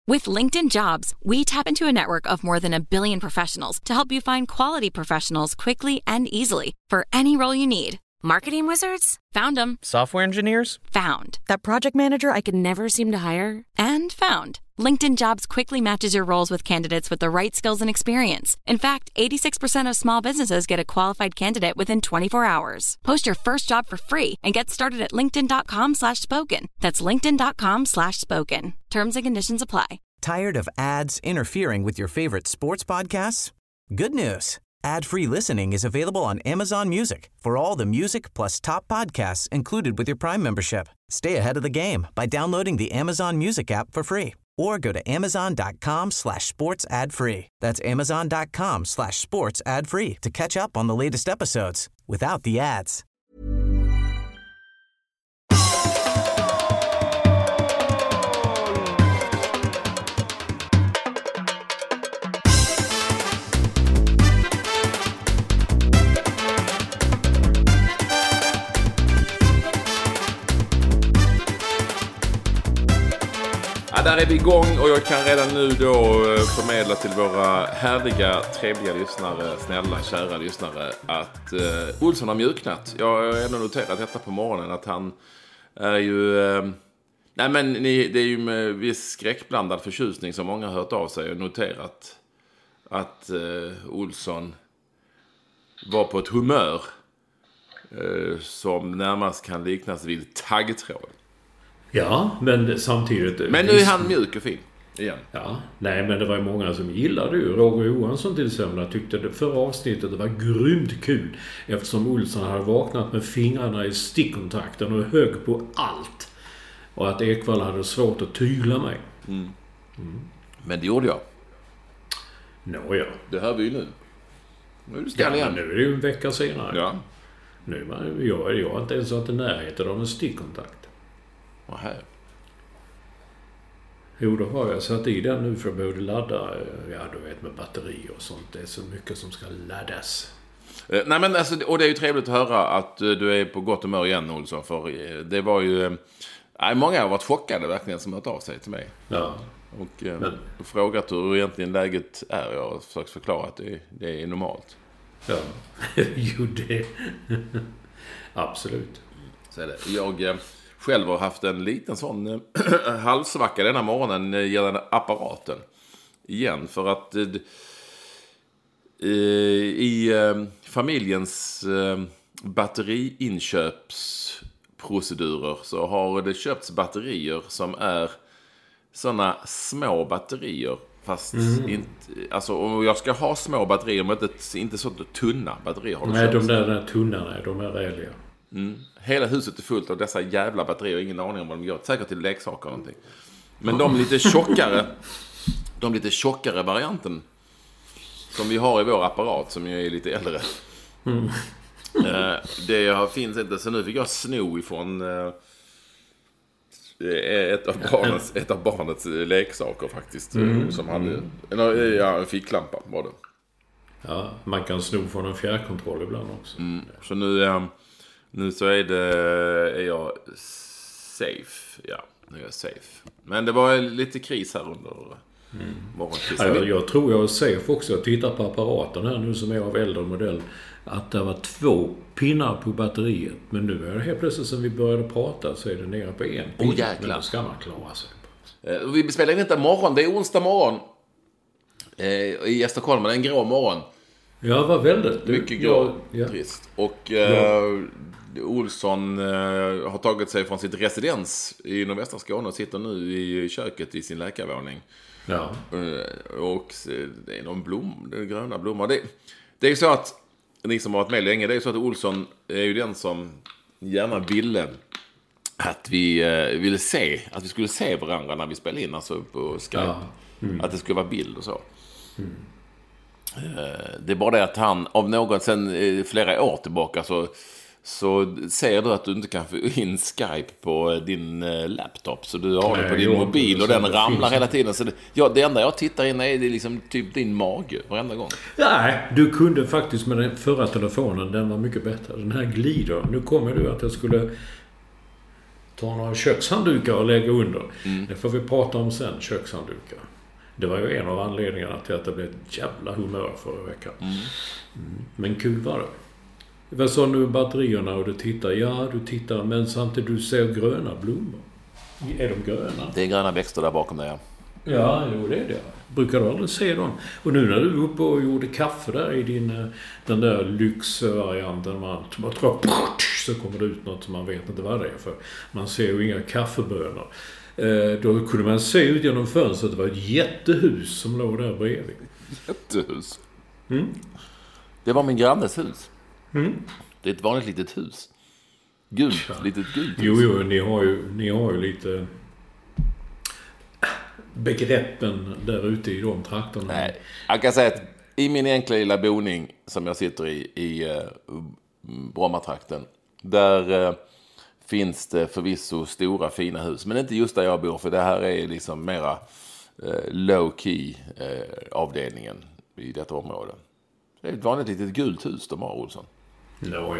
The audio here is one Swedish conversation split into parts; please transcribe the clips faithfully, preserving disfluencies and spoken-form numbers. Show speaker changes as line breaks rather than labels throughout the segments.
With LinkedIn Jobs, we tap into a network of more than a billion professionals to help you find quality professionals quickly and easily for any role you need. Marketing wizards? Found them.
Software engineers?
Found. That project manager I could never seem to hire? And found. LinkedIn Jobs quickly matches your roles with candidates with the right skills and experience. In fact, eighty-six percent of small businesses get a qualified candidate within twenty-four hours. Post your first job for free and get started at linkedin.com slash spoken. That's linkedin.com slash spoken. Terms and conditions apply.
Tired of ads interfering with your favorite sports podcasts? Good news. Ad-free listening is available on Amazon Music for all the music plus top podcasts included with your Prime membership. Stay ahead of the game by downloading the Amazon Music app for free or go to amazon.com slash sports ad free. That's amazon.com slash sports ad free to catch up on the latest episodes without the ads.
Ja, där är vi igång och jag kan redan nu då förmedla till våra härliga, trevliga lyssnare, snälla, kära lyssnare att uh, Olsson har mjuknat. Jag har ändå noterat detta på morgonen att han är ju... Uh, nej men ni, det är ju med viss skräckblandad förtjusning som många har hört av sig och noterat att uh, Olsson var på ett humör uh, som närmast kan liknas vid taggtråd.
Ja, men samtidigt...
Men nu är han mjuk och fin igen.
Ja, nej men det var ju många som gillade ju. Roger Johansson till exempel tyckte det förra avsnittet det var grymt kul. Eftersom Olsson hade vaknat med fingrarna i stickkontakten och hög på allt. Och att Ekvall hade svårt att tygla mig.
Mm. Mm. Men det gjorde jag.
Nåja.
Det hör vi ju nu. Nu är det
ja,
igen.
Nu är det ju en vecka senare.
Ja.
Nu var jag, jag har inte ens varit i närheten av en stickkontakt.
Och här.
Jo, då har jag satt i den nu för att både ladda, ja du vet med batteri och sånt. Det är så mycket som ska laddas.
Eh, nej men alltså, och det är ju trevligt att höra att uh, du är på gott humör igen Olsson. För uh, det var ju, uh, många har varit chockade verkligen som har hört av sig till mig.
Ja.
Och uh, men... frågat hur egentligen läget är. Jag har försökt förklara att det, det är normalt.
Ja, jo det. Absolut.
Så är det. Jag... Uh, Själv har haft en liten sån äh, halvsvacka denna morgonen gällande apparaten. Igen, för att äh, i äh, familjens äh, batteriinköpsprocedurer så har det köpts batterier som är såna små batterier. Fast mm. inte, alltså om jag ska ha små batterier men inte, inte så tunna batterier. Har
nej, de där, där tunna, nej, de är räliga.
Mm. Hela huset är fullt av dessa jävla batterier. Ingen aning om vad de gör. Säkert till leksaker eller någonting. Men de lite tjockare de lite tjockare varianten som vi har i vår apparat som ju är lite äldre. Mm. Det finns inte. Så nu fick jag sno ifrån ett av barnets, ett av barnets leksaker faktiskt. Mm. Som hade en, ja, en ficklampa var det.
Ja, man kan sno från en fjärrkontroll ibland också.
Mm. Så nu... Nu så är det är jag safe. Ja, nu är jag safe. Men det var lite kris här under mm. morgonkvisten.
Ja, jag tror jag är safe också. Jag tittar på apparaten här nu som är av äldre modell. Att det var två pinnar på batteriet. Men nu är det helt plötsligt som vi började prata så är det nere på en pin.
Oh, jäklar.
Men då ska man klara sig.
Eh, vi spelar in inte morgon. Det är onsdag morgon. Eh, I Stockholm. Det är en grå morgon.
Ja, vad väldigt.
Mycket grå. Ja. Trist. Och eh, ja. Olsson eh, har tagit sig från sitt residens i nordvästra Skåne och sitter nu i köket i sin läkarvåning.
Ja.
Eh, och det är någon blom, det är gröna blommor. Det, det är ju så att ni som har varit med länge, det är ju så att Olsson är ju den som gärna ville att vi eh, ville se, att vi skulle se varandra när vi spelade in, alltså på Skype. Ja. Mm. Att det skulle vara bild och så. Mm. Det är bara det att han av någon sen flera år tillbaka så, så ser du att du inte kan få in Skype på din laptop. Så du har Nej, det på din mobil och den ramlar hela tiden. Så det, ja, det enda jag tittar in är det liksom typ din mage varenda gång.
Nej, du kunde faktiskt med den förra telefonen, den var mycket bättre. Den här glider. Nu kommer du att jag skulle ta några kökshanddukar och lägga under.
Mm.
Det får vi prata om sen, kökshanddukar. Det var ju en av anledningarna till att det blev ett jävla humör förra veckan. Mm. Mm. Men kul var det. Vad sa du batterierna och du tittar? Ja, du tittar, men samtidigt du ser gröna blommor. Är de gröna?
Det är gröna växter där bakom där, ja.
Ja, jo, det är det. Brukar du aldrig se dem? Och nu när du är uppe och gjorde kaffe där i din, den där lyxvarianten, man bara tror, så kommer det ut något som man vet inte vad det är för. Man ser ju inga kaffebönor. Eh, då kunde man se ut genom fönstret att det var ett jättehus som låg där bredvid.
Jättehus?
Mm.
Det var min grannes hus.
Mm.
Det är ett vanligt litet hus. Gult, ja. Litet gult hus.
Jo, jo, ni har ju, ni har ju lite begreppen där ute i de trakterna.
Nej, jag kan säga att i min enkla lilla boning som jag sitter i, i uh, Brommatrakten, där uh, finns det förvisso stora fina hus. Men inte just där jag bor, för det här är liksom mera uh, low-key uh, avdelningen i detta område. Det är ett vanligt litet gult hus de har, Olsson.
Nå ja.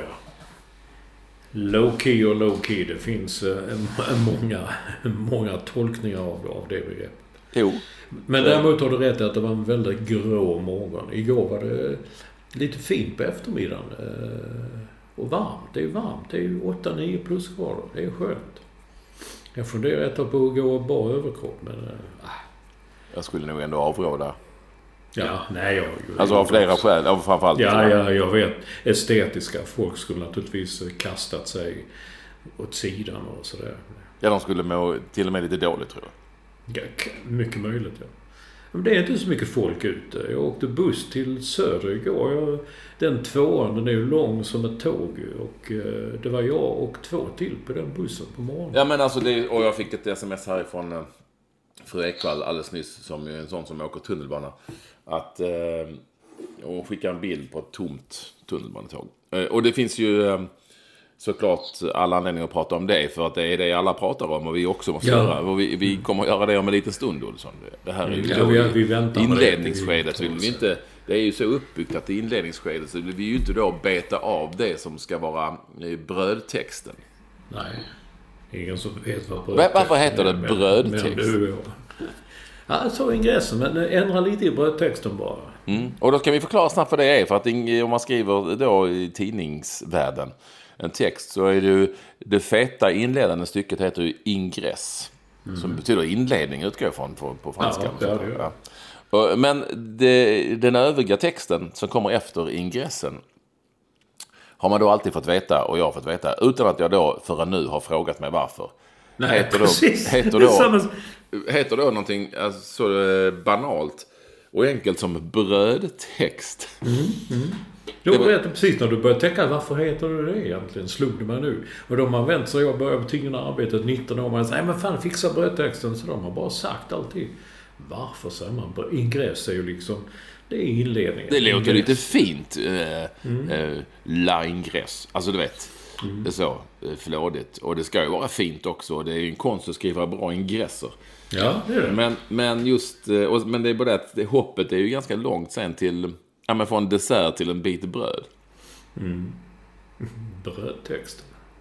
Low-key och low-key, det finns uh, många, många tolkningar av, av det begreppet.
Jo.
Men däremot har du rätt att det var en väldigt grå morgon. Igår var det lite fint på eftermiddagen. Och varmt. Det är varmt. Det är ju åtta nio plusgrader. Det är skönt. Jag funderar ett tag på att gå bara överkropp. Men äh.
Jag skulle nog ändå avråda.
Ja, nej. Jag,
alltså av flera skäl. Av framförallt.
Ja, ja, jag vet. Estetiska. Folk skulle naturligtvis kastat sig åt sidan och sådär.
Ja, de skulle må till och med lite dåligt, tror jag.
Ja, mycket möjligt, ja. Men det är inte så mycket folk ute. Jag åkte buss till Söder igår. Jag, den tvåan, den är ju lång som ett tåg. Och eh, det var jag och två till på den bussen på morgonen.
Ja, men alltså, det, och jag fick ett sms härifrån eh, fru Ekvall alldeles nyss, som är en sån som åker tunnelbana. Att eh, hon skickar en bild på ett tomt tunnelbanetåg. Eh, och det finns ju... Eh, såklart alla anledningar att prata om det, för att det är det alla pratar om och vi också måste
ja.
göra. Och vi, vi kommer att göra det om en liten stund, Olsson. Det här är ju
ja, vi, vi
inledningsskedet. Det. Vi inte, det är ju så uppbyggt att i inledningsskedet så vill vi ju inte då beta av det som ska vara brödtexten.
Nej, ingen som vet vad brödtext
är. Varför heter det brödtext?
Ja, så ingressen, men ändra lite i brödtexten bara.
Mm. Och då ska vi förklara snabbt vad det är, för att om man skriver då i tidningsvärlden en text, så är det ju det feta inledande stycket heter ju ingress, mm. som betyder inledning, utgår från på, på franska.
Ja, det det.
Ja. Men det, den övriga texten som kommer efter ingressen har man då alltid fått veta, och jag har fått veta, utan att jag då förrän nu har frågat mig varför.
Nej,
heter
precis.
Då, heter, då, heter då någonting alltså, så banalt och enkelt som brödtext.
Mm, mm. Då var det precis när du började tänka, varför heter det det egentligen? Slog det mig nu. Och de har vänt sig, jag började på tidningarna arbetet nitton år, man säger, nej men fan, fixa brödtexten. Så de har bara sagt alltid, varför säger man? Ingress är ju liksom, det är inledningen.
Det låter lite fint. Eh, mm. eh, la ingress. Alltså du vet, mm. det är så eh, flådigt. Och det ska ju vara fint också. Det är ju en konst att skriva bra ingresser.
Ja, det är det. Men,
men just, eh, och, men det är bara det att det, hoppet är ju ganska långt sen till... Ja, men från dessert till en bit bröd.
Mm. Brödtext.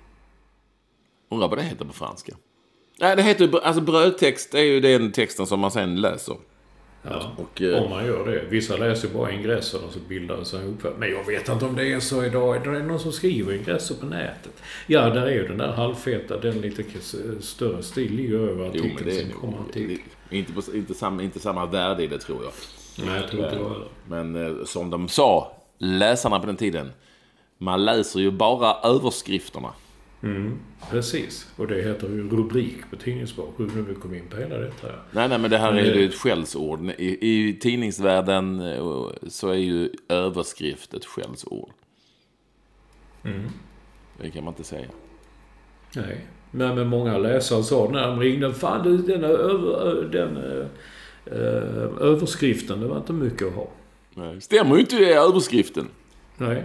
Undrar vad det heter på franska. Nej, det heter, alltså brödtext är ju den texten som man sen läser.
Ja, och, eh, om man gör det. Vissa läser bara ingresser och så bildar det sig upp. Men jag vet inte om det är så idag. Det är någon som skriver ingresser på nätet. Ja, där är ju den där halvfeta, den lite större stil i över artikeln. Jo, men det är som kommer artikel.
Inte, på, inte, samma, inte samma värde i det, tror jag.
Nej, jag tror inte det.
Men eh, som de sa, läsarna på den tiden, man läser ju bara överskrifterna.
Mm, precis. Och det heter ju rubrik på tidningsspråk. Hur nu vi kom in på hela detta.
Nej, nej, men det här men är ju ett skällsord. I, I tidningsvärlden så är ju överskrift ett skällsord.
Mm.
Det kan man inte säga.
Nej, men, men många läsare sa när de ringde, fan du, den, över, den äh, överskriften, det var inte mycket att ha.
Nej, stämmer ju inte det överskriften.
Nej.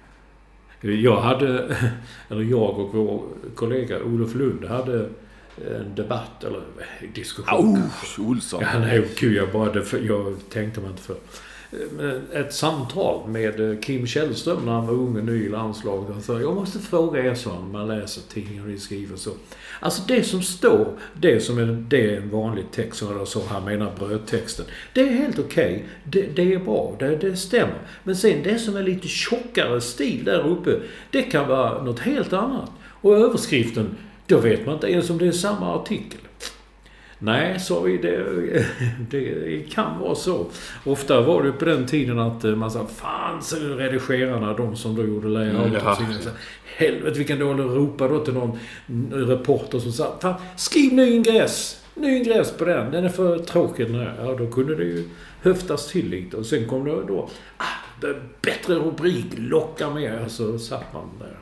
Jag hade, eller jag och vår kollega Olof Lund hade en debatt eller diskussion.
Oh, Olsson.
Ja, nej, kul, jag bara, jag tänkte man inte för. ett samtal med Kim Källström när han var ung och ny i landslaget. Han sa, jag måste fråga er så om man läser tidningar och ni skriver så. Alltså det som står, det som är, det är en vanlig text som jag så här menar brödtexten. Det är helt okej. Okay. Det, det är bra. Det, det stämmer. Men sen det som är lite tjockare stil där uppe, det kan vara något helt annat. Och överskriften, då vet man inte ens om det är samma artikel. Nej, så det, det kan vara så. Ofta var det på den tiden att man sa, fan så redigerarna, de som då gjorde layout. Ja. Helvete vilken dålig ropa då till någon reporter som sa, fan skriv ny ingress, ny ingress på den, den är för tråkig. Ja, då kunde det ju höftas till lite. Och sen kom det då, ah, det bättre rubrik, locka med. Så satt man där.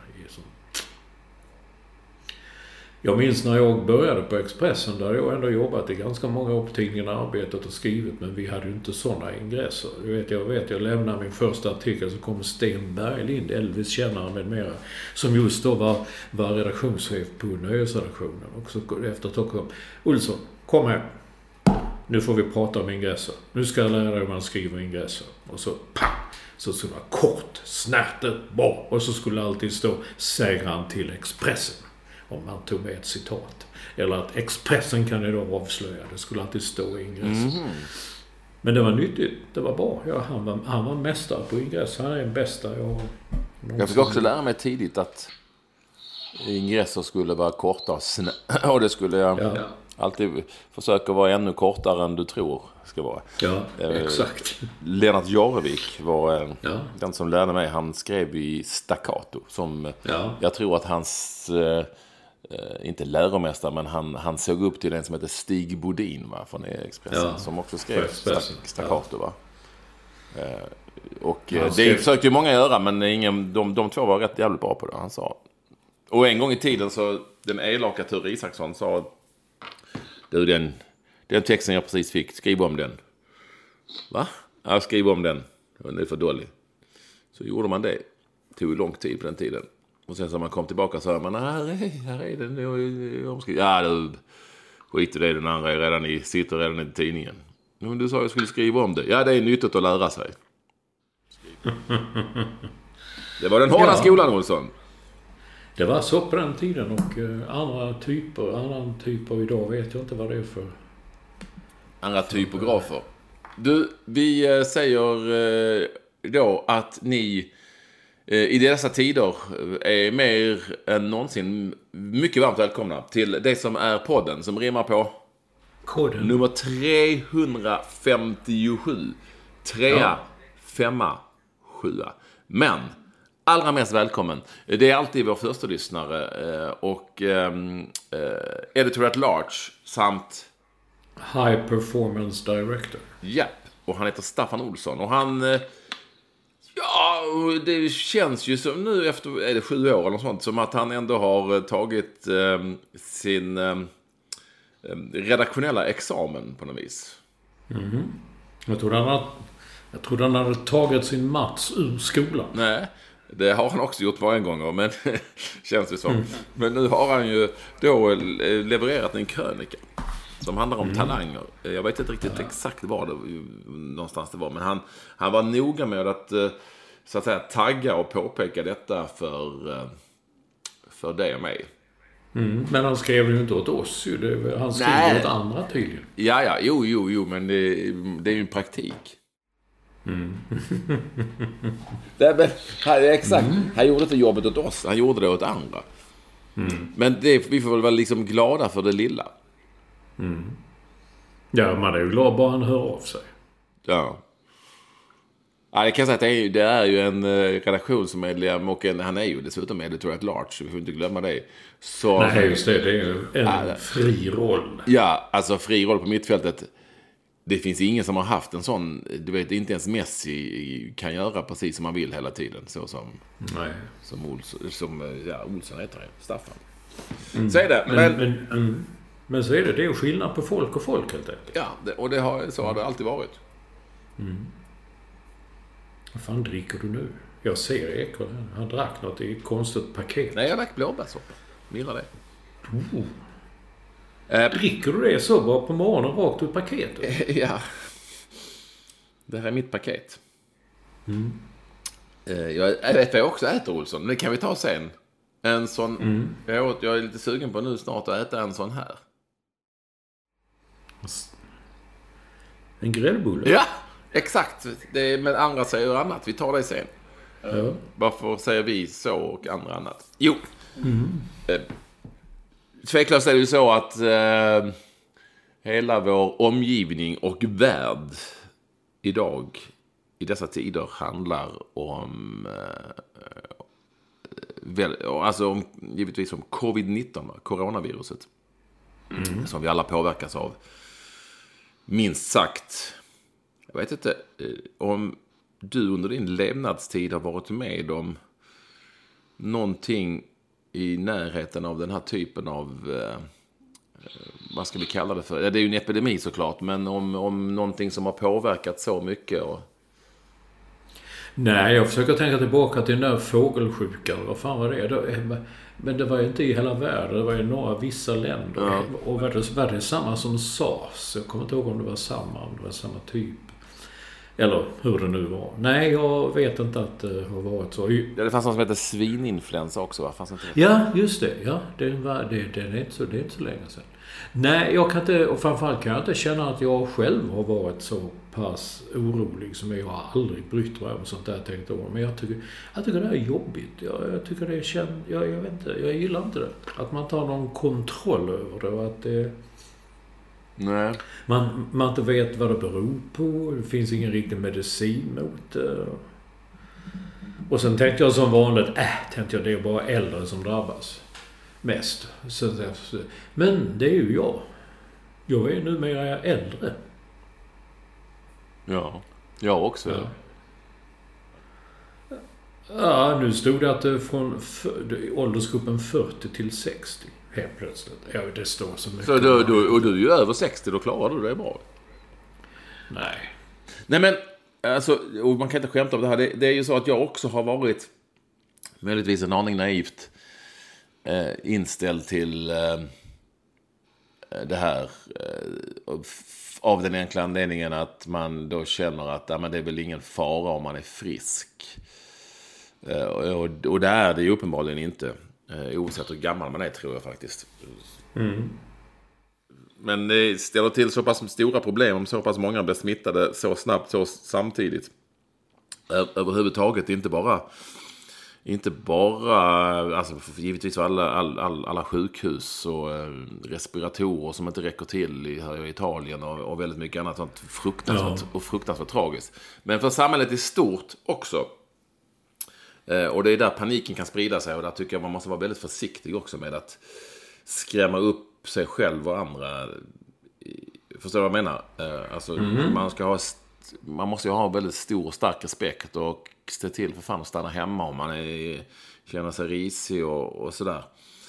Jag minns när jag började på Expressen, där jag ändå jobbat i ganska många år på tidningen, arbetat och skrivit, men vi hade ju inte sådana ingresser. Jag vet, jag vet, jag lämnade min första artikel, så kom Sten Berglind, Elvis-kännare med mera, som just då var, var redaktionschef på nöjesredaktionen. Och så efter ett tag kom, Olsson, kom här. Nu får vi prata om ingresser. Nu ska jag lära dig hur man skriver ingresser. Och så, pam! Så skulle det vara kort, snärtet, bra. Och så skulle det alltid stå, säger han till Expressen. Om man tog med ett citat. Eller att Expressen kan ju då avslöja. Det skulle alltid stå i ingressen. Mm. Men det var nyttigt. Det var bra. Ja, han, var, han var mästare på ingress. Han är den bästa jag har.
Jag fick också lära mig tidigt att ingresser skulle vara korta och snä- och det skulle jag ja. alltid försöka vara ännu kortare än du tror ska vara.
Ja, exakt.
Lennart Jarvik var ja. den som lärde mig. Han skrev i staccato som ja. jag tror att hans eh, inte läromästare, men han, han såg upp till den som heter Stig Bodin, va, från Expressen, ja. som också skrev staccato, va. Eh, och ja, det skrev... försökte ju många göra, men ingen, de, de två var rätt jävligt bra på det, han sa. Och en gång i tiden så den elaka Ture Isaksson sa, du, den, den texten jag precis fick, skriv om den. Va? Ja, skriv om den. Den är för dålig. Så gjorde man det. Det tog lång tid på den tiden. Och sen så man kom tillbaka så sa man, här är, här är den. Ja, du, skit i det, den andra är redan i, sitter redan i tidningen. Men du sa jag skulle skriva om det. Ja, det är nyttigt att lära sig. Det var den hårda ja. skolan, Olsson.
Det var så på den tiden, och uh, andra typer, annan typer idag vet jag inte vad det är för.
Andra typografer. Du, vi uh, säger uh, då att ni uh, i dessa tider är mer än någonsin mycket varmt välkomna till det som är podden som rimmar på
koden
nummer trehundrafemtiosju. Trea, ja. femma, sjua. Men allra mest välkommen. Det är alltid vår första lyssnare och um, editor at large samt
High Performance Director.
Ja, och han heter Staffan Olsson. Och han, ja, det känns ju som nu efter, är det sju år eller något sånt, som att han ändå har tagit um, sin um, redaktionella examen på något vis.
Mm-hmm. Jag tror han har, jag tror han hade tagit sin Mats ur skolan.
Nej. Det har han också gjort varje gång, men känns det som. Mm. Men nu har han ju då levererat en krönika som handlar om mm. talanger. Jag vet inte riktigt ja. exakt var det någonstans det var, men han, han var noga med att så att säga tagga och påpeka detta för, för dig och mig.
Mm. Men han skrev ju inte åt oss. Det, han skrev Nej. åt andra tydligen.
Ja, ja, jo, jo, jo, men det, det är ju en praktik.
Mm.
det, men, han, exakt. Mm. Han gjorde inte jobbet åt oss, han gjorde det åt andra. Mm. Men det, vi får väl vara liksom glada för det lilla.
Mm. Ja, man är ju glad bara han hör av sig.
Ja. Ja, jag kan säga att det är, det är ju en redaktionsmedlem och en, han är ju dessutom editor at large, så vi får inte glömma det. Så,
Nej, just det, det är ju en ja, fri roll.
Ja, alltså fri roll på mittfältet. Det finns ingen som har haft en sån, du vet, inte ens Messi kan göra precis som man vill hela tiden, så som
Nej.
som Olsson, som ja, Olsson heter det, Staffan. Mm. Så är det, men men,
men, men men så är det, det är skillnad på folk och folk helt enkelt.
Ja, det, och det har så har det alltid varit.
Mm. Vad fan dricker du nu? Jag ser Ekholm, han drack något i ett konstigt paket.
Nej, jag drack blåbärssoppa. Gillar det.
Oh. Dricker du det så bara på morgonen rakt ur paketet?
Ja. Det här är mitt paket.
Mm.
Jag, jag vet vad jag också äter, Olsson. Men det kan vi ta sen. En sån... Mm. Jag, åt, jag är lite sugen på nu snart att äta en sån här.
En gräddbulle?
Ja, exakt. Det är, men andra säger annat. Vi tar det sen. Ja. Varför säger vi så och andra annat? Jo. Mm. Eh, tveklöst är det ju så att eh, hela vår omgivning och värld idag, i dessa tider, handlar om eh, väl, alltså om, givetvis om covid nitton, coronaviruset. Mm. Som vi alla påverkas av. Minst sagt. Jag vet inte om du under din levnadstid har varit med om någonting i närheten av den här typen av, eh, vad ska vi kalla det för? Ja, det är ju en epidemi såklart, men om, om någonting som har påverkat så mycket. Och...
Nej, jag försöker tänka tillbaka till den där fågelsjukan. Vad fan var det? Men det var ju inte i hela världen. Det var ju några vissa länder. Ja. Och var det, var det samma som SARS? Jag kommer inte ihåg om det var samma, om det var samma typ. Eller hur det nu var. Nej, jag vet inte att det har varit så.
Ja, det fanns något som heter svininfluensa också, va? Fanns inte det?
Ja, just det. Ja, det, var, det, det, är inte så, det är inte så länge sedan. Nej, jag kan inte, och framförallt kan jag inte känna att jag själv har varit så pass orolig som jag har aldrig brytt mig om sånt där tänkt år. Men jag tycker, jag tycker det är jobbigt. Jag, jag tycker det är känd, jag, jag vet inte, jag gillar inte det. Att man tar någon kontroll över det och att det...
Nej.
Man, man inte vet vad det beror på. Det finns ingen riktig medicin mot det. Och sen tänkte jag som vanligt, äh, tänkte jag det är bara äldre som drabbas mest. Så, men det är ju jag. Jag är numera äldre.
Ja, jag också.
Ja. Ja, nu stod det att det från för, åldersgruppen fyrtio till sextio. Helt plötsligt. Ja, det står så mycket.
Så du, du, och du är ju över sextio, då klarar du det bra.
Nej.
Nej, men alltså, och man kan inte skämta om det här. Det, det är ju så att jag också har varit möjligtvis en aning naivt eh, inställd till eh, det här eh, av den enkla anledningen att man då känner att ja, men det är väl ingen fara om man är frisk. Eh, och, och det är det ju uppenbarligen inte. Oavsett hur gammal man är, tror jag faktiskt. Mm. Men det ställer till så pass stora problem om så pass många blir smittade så snabbt, så samtidigt. Överhuvudtaget, inte bara inte bara alltså givetvis för alla, alla, alla sjukhus och respiratorer som inte räcker till i, här i Italien och, och väldigt mycket annat sånt fruktansvärt, ja. och fruktansvärt tragiskt. Men för samhället i stort också. Och det är där paniken kan sprida sig, och där tycker jag man måste vara väldigt försiktig också med att skrämma upp sig själv och andra. Förstår du vad jag menar? Alltså, mm. man ska ha man måste ju ha väldigt stor och stark respekt och se till för fan att stanna hemma om man är, känner sig risig och, och sådär.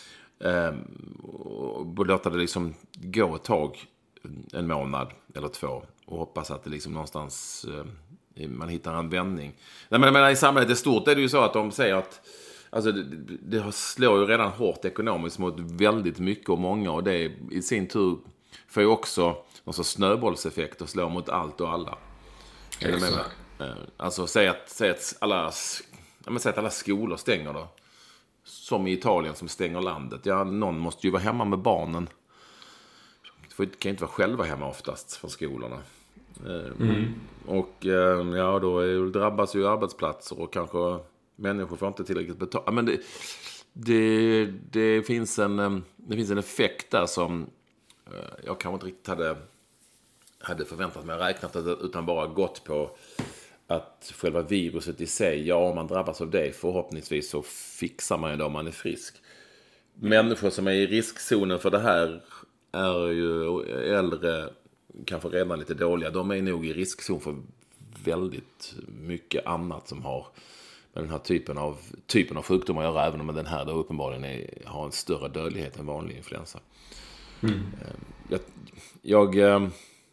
Och låta det liksom gå ett tag, en månad eller två, och hoppas att det liksom någonstans man hittar en vändning. Nej, men, men i samhället är stort är det ju så att de säger att alltså, det, det slår ju redan hårt ekonomiskt mot väldigt mycket och många, och det i sin tur får ju också någon sorts snöbollseffekt och slår mot allt och alla. Alltså säg att, säg att alla ja, men säg att alla skolor stänger då. Som i Italien som stänger landet. Ja, någon måste ju vara hemma med barnen. Det kan ju inte vara själva hemma oftast från skolorna. Mm. Och ja, då är, drabbas ju arbetsplatser och kanske människor får inte tillräckligt betalt. Men det, det, det, finns en, det finns en effekt där som jag kanske inte riktigt hade, hade förväntat mig, räknat, utan bara gått på att själva viruset i sig, ja, om man drabbas av det förhoppningsvis så fixar man det om man är frisk. Människor som är i riskzonen för det här är ju äldre, kanske redan lite dåliga. De är nog i riskzon för väldigt mycket annat som har med den här typen av, typen av sjukdomar att göra, även om den här då uppenbarligen är, har en större dödlighet än vanlig influensa. Mm. Jag, jag äh,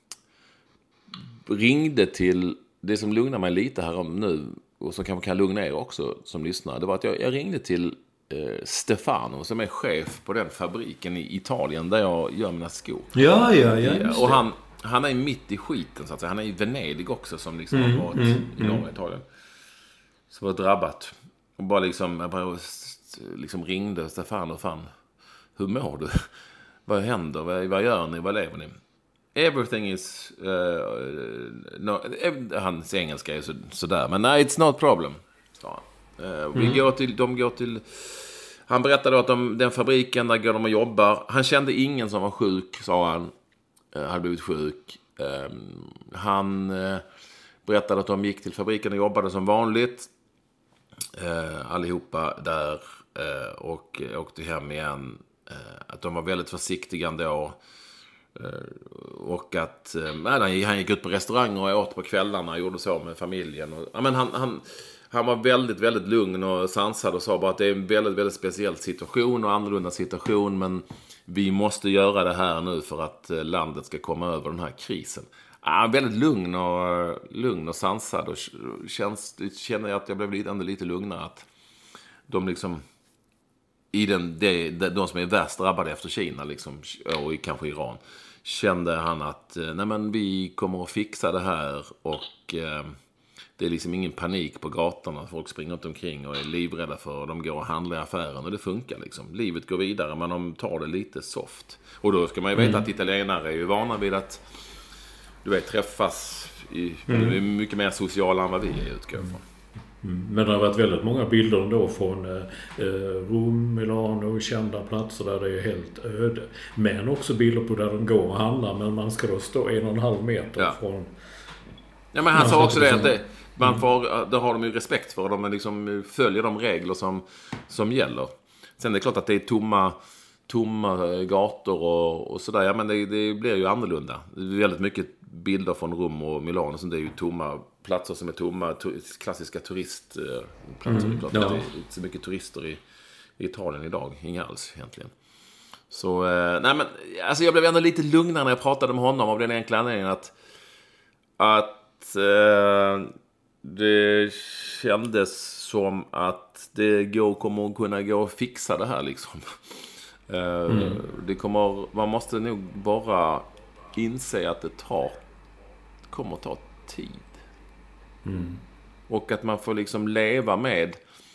ringde till det som lugnar mig lite här om nu, och som kanske kan lugna er också som lyssnar. Det var att jag, jag ringde till eh, Stefano som är chef på den fabriken i Italien där jag gör mina skor.
Ja, ja, ja.
Och han, han är mitt i skiten så att säga. Han är i Venedig också som liksom
Mm,
har varit
mm,
i norra Italien. Som var drabbat. Och bara liksom, jag bara liksom ringde Stefan och fan, hur mår du? Vad händer? Vad, vad gör ni? Vad lever ni? Everything is... Uh, no, hans engelska är så, sådär. Men nej, it's not problem. Så, uh, vi mm. går till, de går till... Han berättade att de, den fabriken, där går de och jobbar. Han kände ingen som var sjuk, sa han. Uh, hade blivit sjuk. Uh, han uh, berättade att de gick till fabriken och jobbade som vanligt. Uh, allihopa där. Uh, och åkte hem igen. Uh, att de var väldigt försiktiga ändå. Och att nej, han gick ut på restauranger och åt på kvällarna och gjorde så med familjen. Och, ja, men han, han, han var väldigt, väldigt lugn och sansad och sa bara att det är en väldigt, väldigt speciell situation och annorlunda situation. Men vi måste göra det här nu för att landet ska komma över den här krisen. Ja, väldigt lugn och, lugn och sansad. Och känns, känner jag att jag blev lite, ändå lite lugnare. Att de liksom... I den, de, de som är värst drabbade efter Kina liksom, och kanske Iran, kände han att nej men vi kommer att fixa det här och eh, det är liksom ingen panik på gatorna. Folk springer runt omkring och är livrädda för och de går och handlar i affären och det funkar liksom. Livet går vidare men de tar det lite soft. Och då ska man ju veta mm. att italienare är ju vana vid att du vet, träffas i, mm. är mycket mer sociala än vad vi är utgår från.
Mm. Men det har varit väldigt många bilder då från eh, Rom, Milano, kända platser där det är helt öde. Men också bilder på där de går och handlar, men man ska då stå en och en halv meter ja. från...
Ja, men han sa också det att det, man får, det har de ju respekt för. De liksom följer de regler som, som gäller. Sen är det klart att det är tomma, tomma gator och, och sådär. Ja, men det, det blir ju annorlunda. Det är väldigt mycket bilder från Rom och Milano som det är ju tomma platser som är tomma, klassiska turistplatser. Mm, ja. Det är inte så mycket turister i, i Italien idag, inga alls egentligen. Så, eh, nej men, alltså jag blev ändå lite lugnare när jag pratade med honom av den enkla anledningen att, att eh, det kändes som att det går, kommer att kunna gå och fixa det här liksom. Eh, mm. Det kommer, man måste nog bara inse att det tar, kommer att ta tid. Mm. Och att man får liksom leva med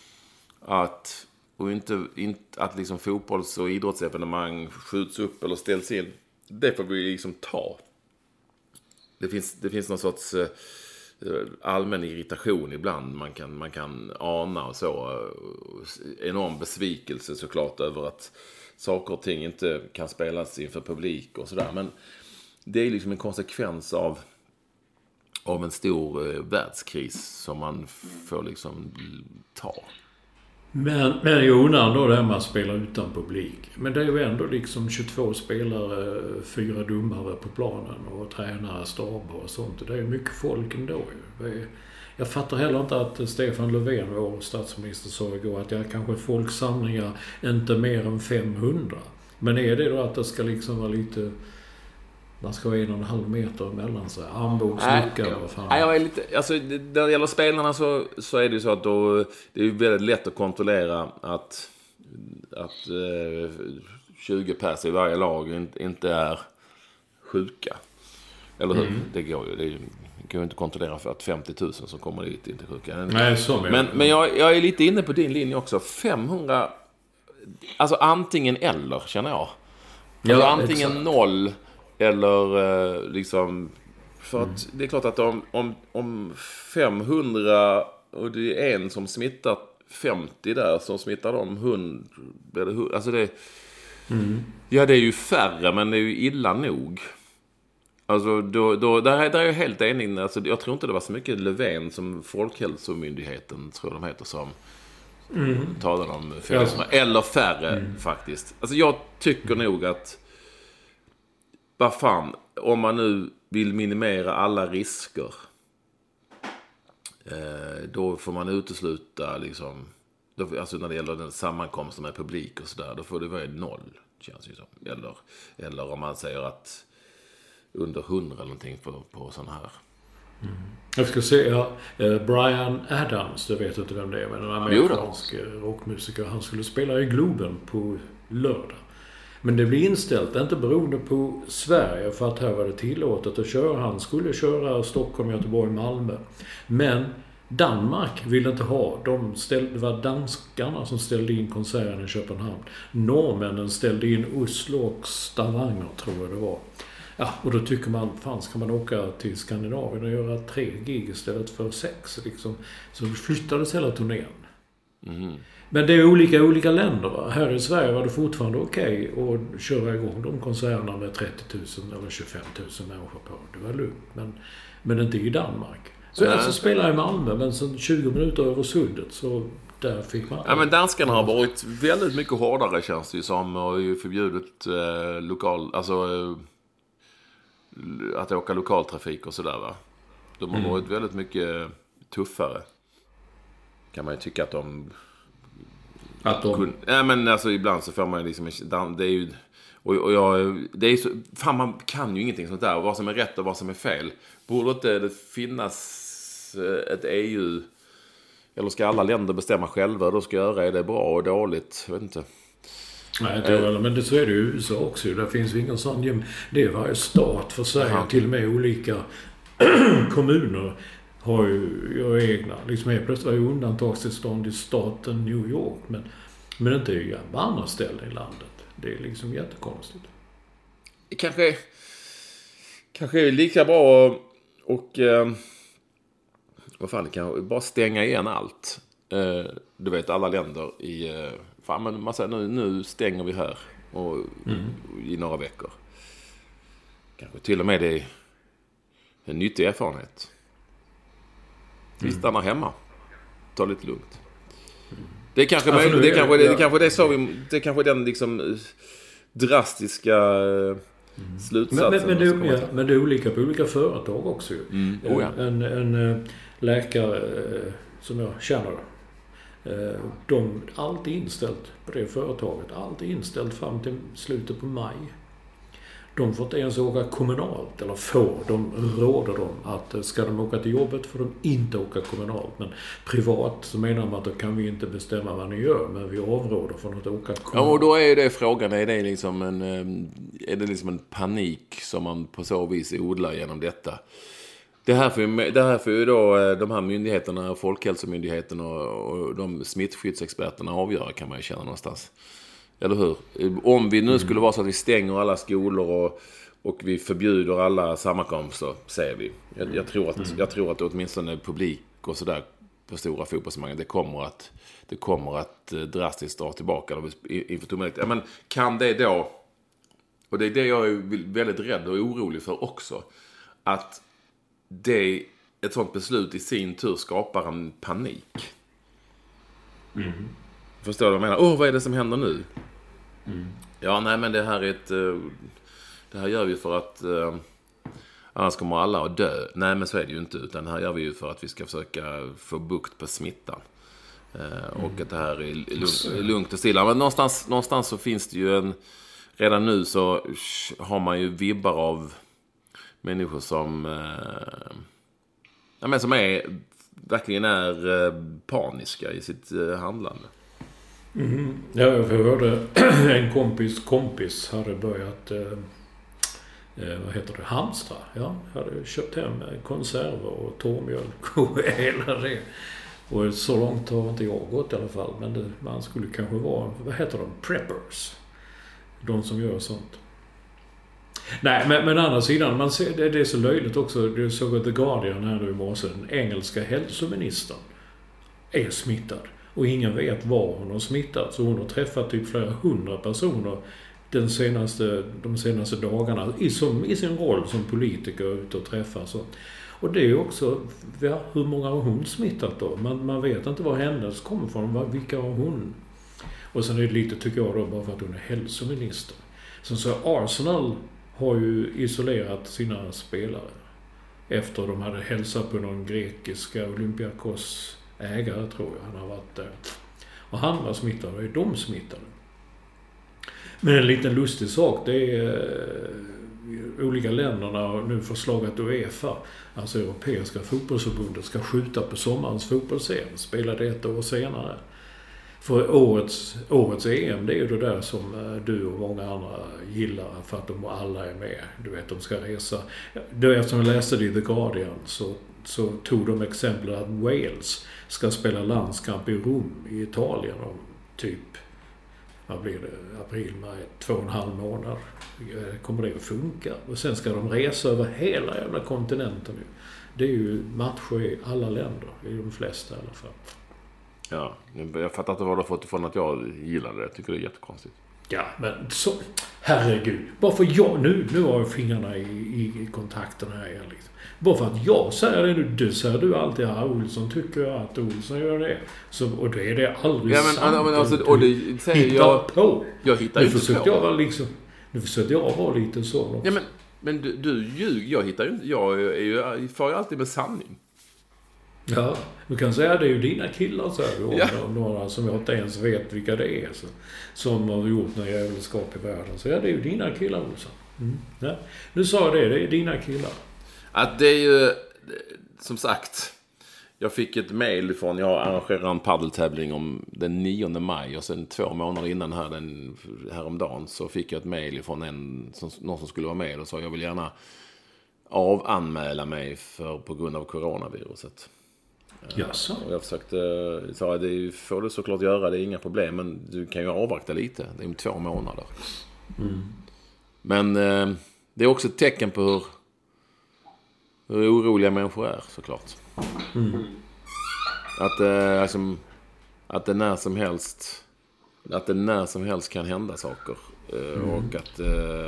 att och inte, inte att liksom fotbolls- och idrottsevenemang skjuts upp eller ställs in. Det får vi liksom ta. Det finns, det finns någon sorts eh, allmän irritation ibland. Man kan, man kan ana och så. Enorm besvikelse såklart över att saker och ting inte kan spelas inför publik och sådär. Men det är liksom en konsekvens av av en stor eh, världskris som man får liksom ta.
Men, men jag undrar då det här med att spela utan publik. Men det är ju ändå liksom tjugotvå spelare, fyra domare på planen och tränare, staber och sånt. Det är mycket folk ändå ju. Jag fattar heller inte att Stefan Löfven, vår statsminister, sa igår att jag kanske folksamlingar inte mer än femhundra. Men är det då att det ska liksom vara lite... Man ska ha en och en halv meter mellan sig. Armbågslyckar och fan.
Nej, jag är lite, alltså, när det gäller spelarna så, så är det ju så att då, det är väldigt lätt att kontrollera att, att eh, tjugo pers i varje lag inte, inte är sjuka. Eller hur? Mm. Det går ju. Det går ju inte att kontrollera för att femtio tusen som kommer dit inte är sjuka.
Nej, så
men men jag, jag är lite inne på din linje också. femhundra, alltså antingen eller, känner jag. Alltså ja, antingen exakt. Noll eller eh, liksom för att mm. det är klart att om, om, om femhundra och det är en som smittar femtio där som smittar de hundra, alltså det mm. ja, det är ju färre men det är ju illa nog. Alltså då, då där, där är jag helt enig. Alltså, jag tror inte det var så mycket Löfven som Folkhälsomyndigheten tror de heter som mm. talade om femhundra eller färre mm. faktiskt. Alltså jag tycker nog att vad fan, om man nu vill minimera alla risker eh, då får man utesluta liksom, då, alltså när det gäller den sammankomsten med publik och sådär, då får det vara noll, känns det som. Eller, eller om man säger att under hundra eller någonting på, på sån här.
Mm. Jag ska säga eh, Brian Adams, du vet inte vem det är, men en amerikansk rockmusiker, han skulle spela i Globen på lördag. Men det blir inställt, inte beroende på Sverige, för att här var det tillåtet att köra. Han skulle köra Stockholm, Göteborg, Malmö. Men Danmark ville inte ha. De ställde, det var danskarna som ställde in konserten i Köpenhamn. Norrmännen ställde in Oslo och Stavanger, tror jag det var. Ja, och då tycker man, fan ska man åka till Skandinavien och göra tre gig istället för sex liksom. Så flyttades hela turnén.
Mm.
Men det är olika olika länder, va? Här i Sverige var det fortfarande okej okay att köra igång de konserterna med trettio tusen eller tjugofem tusen människor på. Det var lugnt, men, men inte i Danmark. Så jag så spelar i Malmö, men sen tjugo minuter över sundet, så där fick man...
Ja, men danskarna har varit väldigt mycket hårdare, känns det ju som, och ju förbjudit eh, lokal... Alltså... Eh, att åka lokaltrafik och sådär, va. De har mm. varit väldigt mycket tuffare. Kan man ju tycka att de...
Att de...
Kun... Ja, men alltså ibland så får man ju liksom... Det är ju... Och, och jag... Det är så... Fan, man kan ju ingenting sånt där. Vad som är rätt och vad som är fel. Borde inte det finnas ett E U... Eller ska alla länder bestämma själva? Då ska göra, är det bra och dåligt? Jag vet inte.
Nej, inte väl, men det så är det i U S A också. Där finns ju ingen sån... Det är varje stat för sig. Aha. Till och med olika kommuner har ju, ju egna. Liksom helt plötsligt var ju undantagstillstånd i staten New York. Men, men inte i andra ställen i landet. Det är liksom jättekonstigt.
Kanske, kanske är lika bra och... och eh, vad fan, kan bara stänga igen allt. Eh, du vet, alla länder i... Eh, fan, men man säger nu, nu stänger vi här och, mm. i några veckor. Kanske till och med det är en nyttig erfarenhet. Vi mm. stannar hemma. Ta lite lugnt. Det är kanske, alltså, det, är kanske, det, det kanske det är så vi, det är kanske den liksom drastiska mm. slutsatsen.
Men, men, men, det, ja, men det är olika på olika företag också.
Mm. Oh, ja.
En, en läkare som jag känner, de, allt är inställt på det företaget. Allt är inställt fram till slutet på maj. De får inte ens åka kommunalt, eller får. De råder dem att ska de åka till jobbet får de inte åka kommunalt. Men privat så menar man att då kan vi inte bestämma vad ni gör, men vi avråder från att åka kommunalt.
Ja, och då är det frågan, är det liksom en, är det liksom en panik som man på så vis odlar genom detta? Det här får, det här får ju då de här myndigheterna, Folkhälsomyndigheten och, och de smittskyddsexperterna avgöra, kan man ju känna någonstans. Eller hur? Om vi nu skulle vara så att vi stänger alla skolor och, och vi förbjuder alla sammankomster, säger vi. Jag, jag, tror att, jag tror att åtminstone publik och sådär på stora fotbollssammanhang, det kommer att, det kommer att drastiskt dra tillbaka inför tomhet. Ja, men kan det då, och det är det jag är väldigt rädd och orolig för också, att det, ett sånt beslut i sin tur skapar en panik. Mm. Förstår du vad jag menar? Åh, vad är det som händer nu? Mm. Ja, nej, men det här är ett... Det här gör vi för att... Uh, annars kommer alla att dö. Nej, men så är det ju inte. Utan det här gör vi ju för att vi ska försöka få bukt på smittan. Uh, mm. Och att det här är lugnt, lugnt och stilla. Men någonstans, någonstans så finns det ju en... Redan nu så har man ju vibbar av människor som... Uh, ja, men som är... verkligen är uh, paniska i sitt uh, handlande.
Mm. Ja, jag hörde en kompis kompis hade börjat eh, vad heter det, hamstra. Ja, hade köpt hem konserver och torrmjölk och hela det. Och så långt har inte jag gått i alla fall, men det, man skulle kanske vara, vad heter de, preppers. De som gör sånt. Nej, men, men å andra sidan, man ser, det, det är så löjligt också. Du såg The Guardian här nu i morse. Den engelska hälsoministern är smittad. Och ingen vet var hon har smittat. Så hon har träffat typ flera hundra personer den senaste, de senaste dagarna i, som, i sin roll som politiker ute och träffar. Så. Och det är också, ja, hur många har hon smittat då? Man, man vet inte var hennes kommer från, vilka har hon? Och sen är det lite, tycker jag då, bara för att hon är hälsominister. Sen så Arsenal har ju isolerat sina spelare. Efter de hade hälsat på någon grekiska Olympiakos ägare, tror jag. Han har varit där. Och han var smittad, och är de smittade. Men en liten lustig sak, det är eh, olika länderna har nu förslaget UEFA, alltså Europeiska fotbollsförbundet, ska skjuta på sommarens fotbolls-C M, spela det ett år senare. För årets, årets E M, det är ju det där som du och många andra gillar för att de alla är med. Du vet, de ska resa. Då, eftersom jag läste det i The Guardian så, så tog de exempel att Wales ska spela landskamp i Rom i Italien om typ, vad blir det, april, maj, två och en halv månad. Kommer det att funka? Och sen ska de resa över hela jävla kontinenten. Det är ju matcher i alla länder, i de flesta i alla fall.
Ja, jag fattar inte vad du har fått ifrån att jag gillar det. Jag tycker det är jättekonstigt.
Ja, men så, herregud. Bara för jag, nu, nu har jag fingrarna i, i, i kontakten här igen liksom. Bara för att jag säger det nu, du säger du alltid här, Olsson tycker jag att Olsson gör det. Så, och det är det aldrig
ja, men,
sant.
Men alltså, och det säger
hittar
jag,
på.
Jag hittar
nu
inte
försökte
på.
Jag vara liksom, nu försökte jag vara lite så också.
Ja, men, men du, du ljug, jag hittar ju inte, jag, är ju, jag får ju alltid med sanning.
Ja, du kan säga att det är ju dina killar så här,
ja.
Några som jag inte ens vet vilka det är så, som har gjort några jävelskap i världen. Så ja, det är ju dina killar också. Mm. Ja. Nu sa jag det, det är dina killar.
Att det är ju, som sagt, jag fick ett mejl från, jag arrangerar en paddeltävling om den nionde maj och sen två månader innan här, den, häromdagen så fick jag ett mejl från en, som, någon som skulle vara med och sa jag vill gärna avanmäla mig för, på grund av coronaviruset.
Jaså?
Och jag försökte, sa det får du såklart göra, det är inga problem, men du kan ju avvakta lite, det är om två månader.
Mm.
Men eh, det är också ett tecken på hur, hur oroliga människor är, såklart.
Mm.
Att, eh, alltså, att det när som helst att det när som helst kan hända saker eh, mm. och att eh,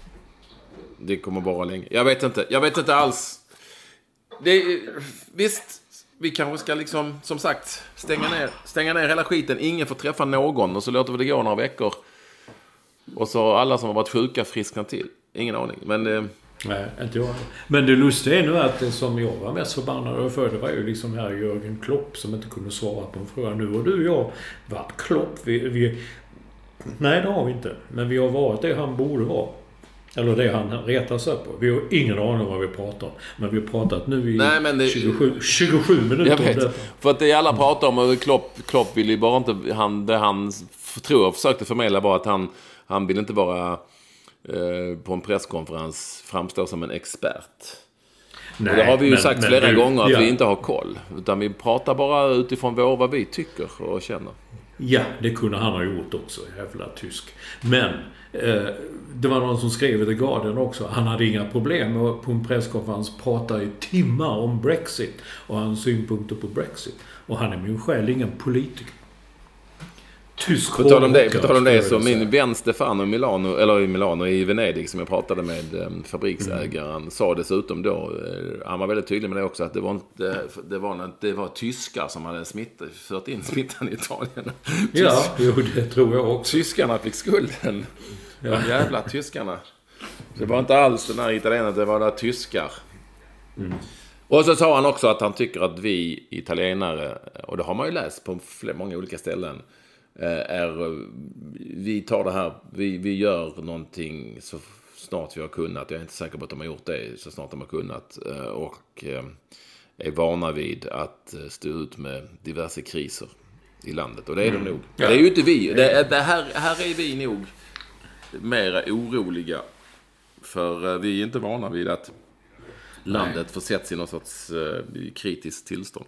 det kommer bara länge. Jag vet inte, jag vet inte alls. Det, visst, vi kanske ska liksom, som sagt, stänga ner, stänga ner hela skiten. Ingen får träffa någon och så låter vi det gå några veckor. Och så alla som har varit sjuka frisknar till. Ingen aning, men... Eh...
Nej, inte jag. Men det lustiga är nu att det som jag var mest förbannad för, det var ju liksom här Jörgen Klopp som inte kunde svara på en fråga. Nu och du och jag varit Klopp. Vi, vi... Nej, det har vi inte. Men vi har varit det han borde vara. Eller det han retar sig på. Vi har ingen aning om vad vi pratar om. Men vi har pratat nu i
Nej, men det,
tjugosju, tjugosju minuter.
Jag vet, för att det alla pratar om, och Klopp, Klopp vill ju bara inte, han, det han tror jag försökte förmedla var att han, han vill inte bara eh, på en presskonferens framstå som en expert. Nej, och det har vi ju men, sagt men, flera men, gånger att ja. vi inte har koll. Utan vi pratar bara utifrån vår, vad vi tycker och känner.
Ja, det kunde han ha gjort också, jävla tysk. Men eh, det var någon som skrev i The Guardian också. Han hade inga problem med på en presskonferens prata i timmar om Brexit och hans synpunkter på Brexit. Och han är min själ ingen politiker. Tysk
på tal om det, på tal om det så min vän Stefano i Milano, eller i Milano i Venedig som jag pratade med eh, fabriksägaren mm. sa dessutom då, eh, han var väldigt tydlig med det också, att det var inte, det var, det var tyskar som hade smittat, fört in smittan i Italien.
Ja, jo, det tror jag också.
Tyskarna fick skulden. Ja. De jävla tyskarna. Det var inte alls den här italienaren, det var där tyskar. Mm. Och så sa han också att han tycker att vi italienare, och det har man ju läst på flera, många olika ställen, är, vi tar det här, vi, vi gör någonting så snart vi har kunnat. Jag är inte säker på att de har gjort det så snart de har kunnat, och är vana vid att stå ut med diverse kriser i landet, och det är mm. de nog. Ja. Det är ju inte vi, det är, det här, här är vi nog mer oroliga, för vi är inte vana vid att landet Nej. försätts i någon sorts uh, kritiskt tillstånd.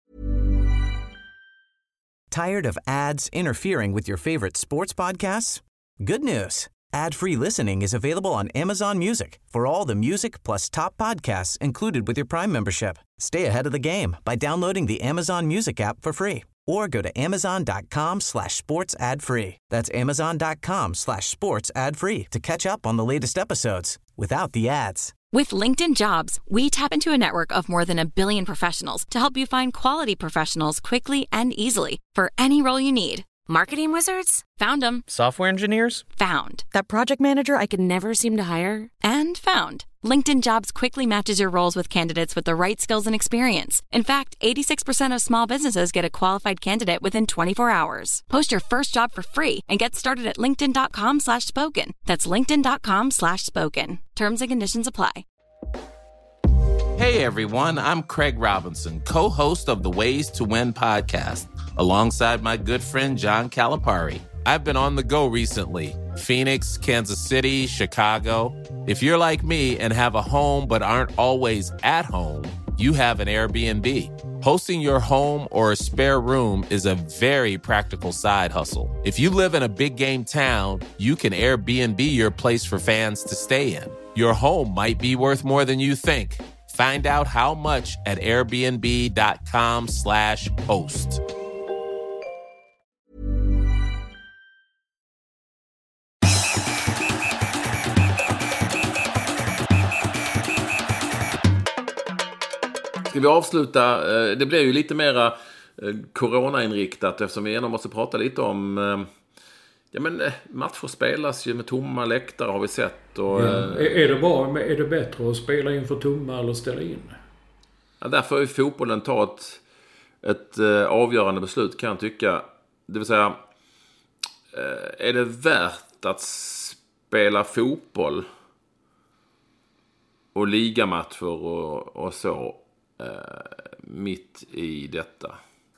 Tired of ads interfering with your favorite sports podcasts? Good news. Ad-free listening is available on Amazon Music for all the music plus top podcasts included with your Prime membership. Stay ahead of the game by downloading the Amazon Music app for free or go to amazon.com slash sports ad free. That's amazon.com slash sports ad free to catch up on the latest episodes without the ads.
With LinkedIn Jobs, we tap into a network of more than a billion professionals to help you find quality professionals quickly and easily for any role you need. Marketing wizards? Found them.
Software engineers?
Found. That project manager I could never seem to hire? And found. LinkedIn Jobs quickly matches your roles with candidates with the right skills and experience. In fact, eighty-six percent of small businesses get a qualified candidate within twenty-four hours. Post your first job for free and get started at linkedin.com slash spoken. That's linkedin.com slash spoken. Terms and conditions apply.
Hey everyone, I'm Craig Robinson, co-host of the Ways to Win podcast. alongside my good friend John Calipari. I've been on the go recently. Phoenix, Kansas City, Chicago. If you're like me and have a home but aren't always at home, you have an Airbnb. Hosting your home or a spare room is a very practical side hustle. If you live in a big game town, you can Airbnb your place for fans to stay in. Your home might be worth more than you think. Find out how much at airbnb.com slash host.
Ska vi avsluta? Det blir ju lite mera coronainriktat eftersom vi ändå måste prata lite om... Ja, men matcher spelas ju med tomma läktare har vi sett. Och,
ja. Är det bra, är det bättre att spela inför tomma eller ställa in?
Ja, därför är ju fotbollen ta ett, ett avgörande beslut kan jag tycka. Det vill säga, är det värt att spela fotboll och ligamatcher och, och så mitt i detta?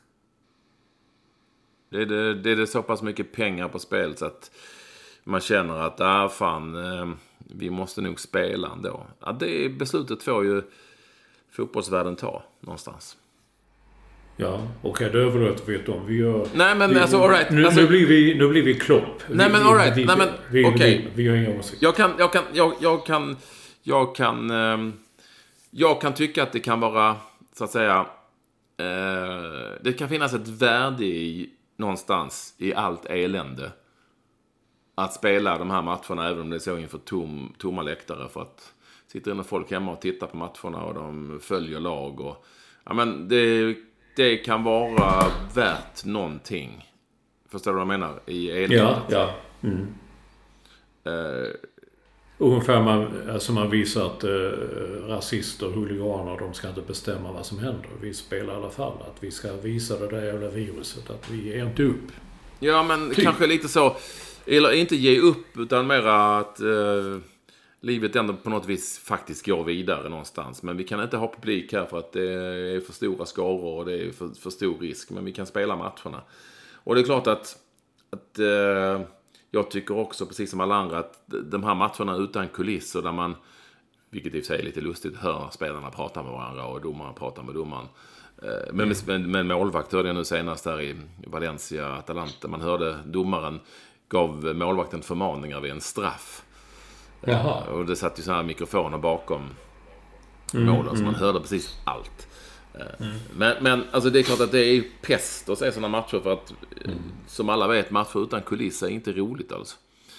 Det är det, det är det så pass mycket pengar på spel så att man känner att ah, fan, eh, vi måste nog spela ändå. Ja, det beslutet får ju fotbollsvärlden ta någonstans.
Ja, okej, det överlåter vi om. Vi gör...
Nej, men
vi,
alltså, all right.
Nu,
alltså,
nu blir vi, nu blir vi klopp.
Nej,
vi,
men all right.
Vi,
nej, men
vi,
okej. Okay.
Vi, vi har inga åsikter.
Jag kan, jag kan, jag, jag kan, jag kan, eh, jag kan tycka att det kan vara, så att säga, eh, det kan finnas ett värde i någonstans i allt elände att spela de här matcherna även om det är så inför tom, tomma läktare för att sitter inne folk hemma och tittar på matcherna och de följer lag och ja, men det, det kan vara värt någonting. Förstår du vad jag menar? I eländet.
Ja, ja. Mm.
Uh,
Ungefär man, alltså man visar att eh, rasister och huliganer, de ska inte bestämma vad som händer. Vi spelar i alla fall. Att vi ska visa det där jävla viruset. Att vi är inte upp.
Ja, men
typ.
Kanske lite så. Eller inte ge upp, utan mera att eh, livet ändå på något vis faktiskt går vidare någonstans. Men vi kan inte ha publik här för att det är för stora skaror och det är för, för stor risk. Men vi kan spela matcherna. Och det är klart att... att eh, jag tycker också, precis som alla andra, att de här matcherna utan kulisser där man, vilket i och för sig är lite lustigt, hör spelarna prata med varandra och domarna pratar med domaren. Men med, med målvakt hörde jag nu senast där i Valencia, Atalanta. Man hörde domaren gav målvakten förmaningar vid en straff.
Jaha.
Och det satt ju sådana här mikrofoner bakom
mm,
målen, så
mm.
man hörde precis allt.
Mm.
Men, men alltså det är klart att det är pest att se sådana matcher för att mm. som alla vet, matcher utan kulisser är inte roligt alltså.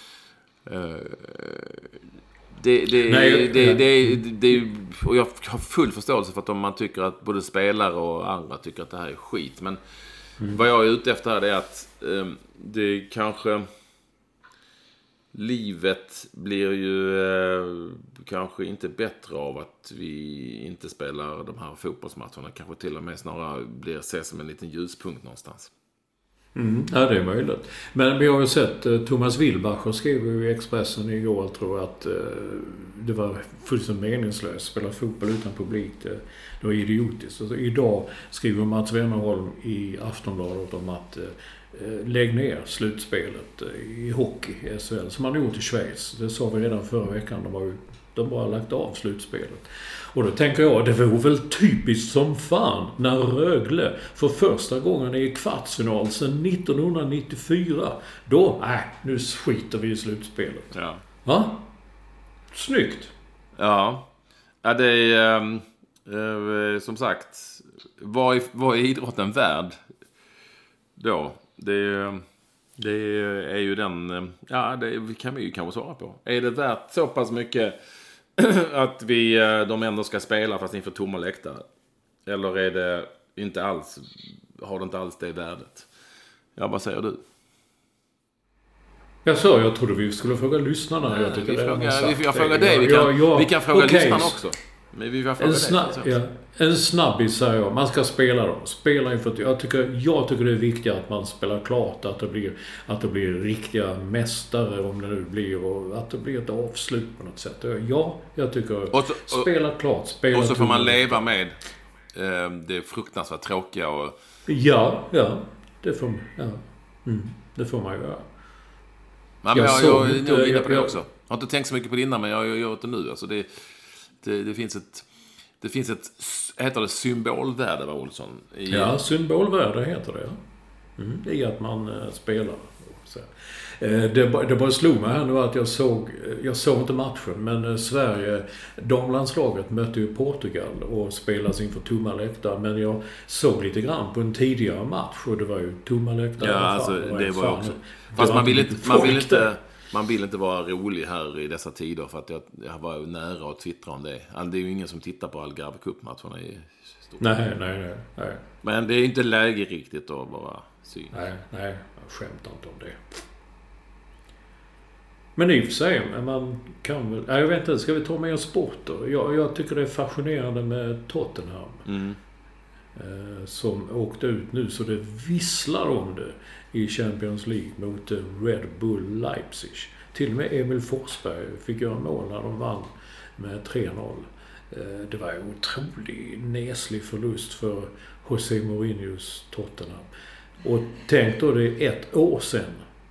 Det, det,
Nej,
det, det, det, det, och jag har full förståelse för att om man tycker att både spelare och andra tycker att det här är skit, men mm. vad jag är ute efter här är att um, det kanske livet blir ju eh, kanske inte bättre av att vi inte spelar de här fotbollsmatcherna. Kanske till och med snarare blir ses som en liten ljuspunkt någonstans.
Mm, ja, det är möjligt. Men vi har ju sett eh, Thomas Wilbacher skrev ju i Expressen igår, tror jag, att eh, det var fullständigt meningslöst att spela fotboll utan publik. Det, det var idiotiskt. Alltså, idag skriver Mats Wennerholm i Aftonbladet om att eh, lägg ner slutspelet i hockey i S H L som man gjort i Schweiz. Det sa vi redan förra veckan. De har ju de bara lagt av slutspelet. Och då tänker jag, det var väl typiskt som fan när Rögle för första gången är i kvartsfinal sedan nittonhundranittiofyra. Då, nej, nu skiter vi i slutspelet.
Ja.
Va? Snyggt.
Ja. Ja, det är um, uh, som sagt, vad är, vad är idrotten värd då? Det, det är ju den... Ja, det kan vi ju kanske svara på. Är det värt så pass mycket att vi, de ändå ska spela fast inför tomma läktare? Eller är det inte alls... Har det inte alls det värdet? Ja, vad säger du?
Jag sa, jag trodde vi skulle fråga lyssnarna.
Nej,
jag tycker
vi
det
frågar, vi, jag frågar
det.
dig. Vi kan,
ja, ja.
Vi kan fråga
okay.
lyssnarna också. Men vi får fråga
en, snabb, ja, en snabbis säger jag. Man ska spela dem. Spela inför, jag, tycker, jag tycker det är viktigt att man spelar klart. Att det blir, att det blir riktiga mästare, om det nu blir. Och att det blir ett avslut på något sätt. Ja, jag tycker
och så, och,
spela klart. Spela
och så får man leva med eh, det fruktansvärt tråkiga. Och,
ja, ja. det får, ja, mm, det får man göra.
Ja, men jag, jag, jag, jag är inne på det också. Jag har inte tänkt så mycket på det innan, men jag gör det nu. Alltså det, det, det finns ett, det finns ett, heter det symbolvärde, va, Olsson? I,
ja, symbolvärde heter det. Mm, i att man uh, spelar. Så. Det, det bara slog mig här nu att jag såg, jag såg inte matchen, men Sverige, damlandslaget mötte ju Portugal och spelas inför tomma läktare, men jag såg lite grann på en tidigare match och det var ju tomma läktare.
Ja, alltså det var, det var också. Fast man vill inte, man vill inte, man vill inte vara rolig här i dessa tider, för att jag, jag var nära att twittra om det. Det är ju ingen som tittar på Algarve Cup-matcherna i stort.
Nej, nej, nej, nej.
Men det är inte läge riktigt att bara syn.
Nej, nej, jag skämtar inte om det. Men i och för sig, man kan väl... Jag vet inte, ska vi ta med oss sport då? Jag, jag tycker det är fascinerande med Tottenham.
Mm.
Eh, som åkte ut nu så det visslar om det i Champions League mot Red Bull Leipzig. Till och med Emil Forsberg fick göra mål när de vann med tre noll. Eh, det var en otrolig neslig förlust för José Mourinhos Tottenham. Och tänk då, det är ett år sedan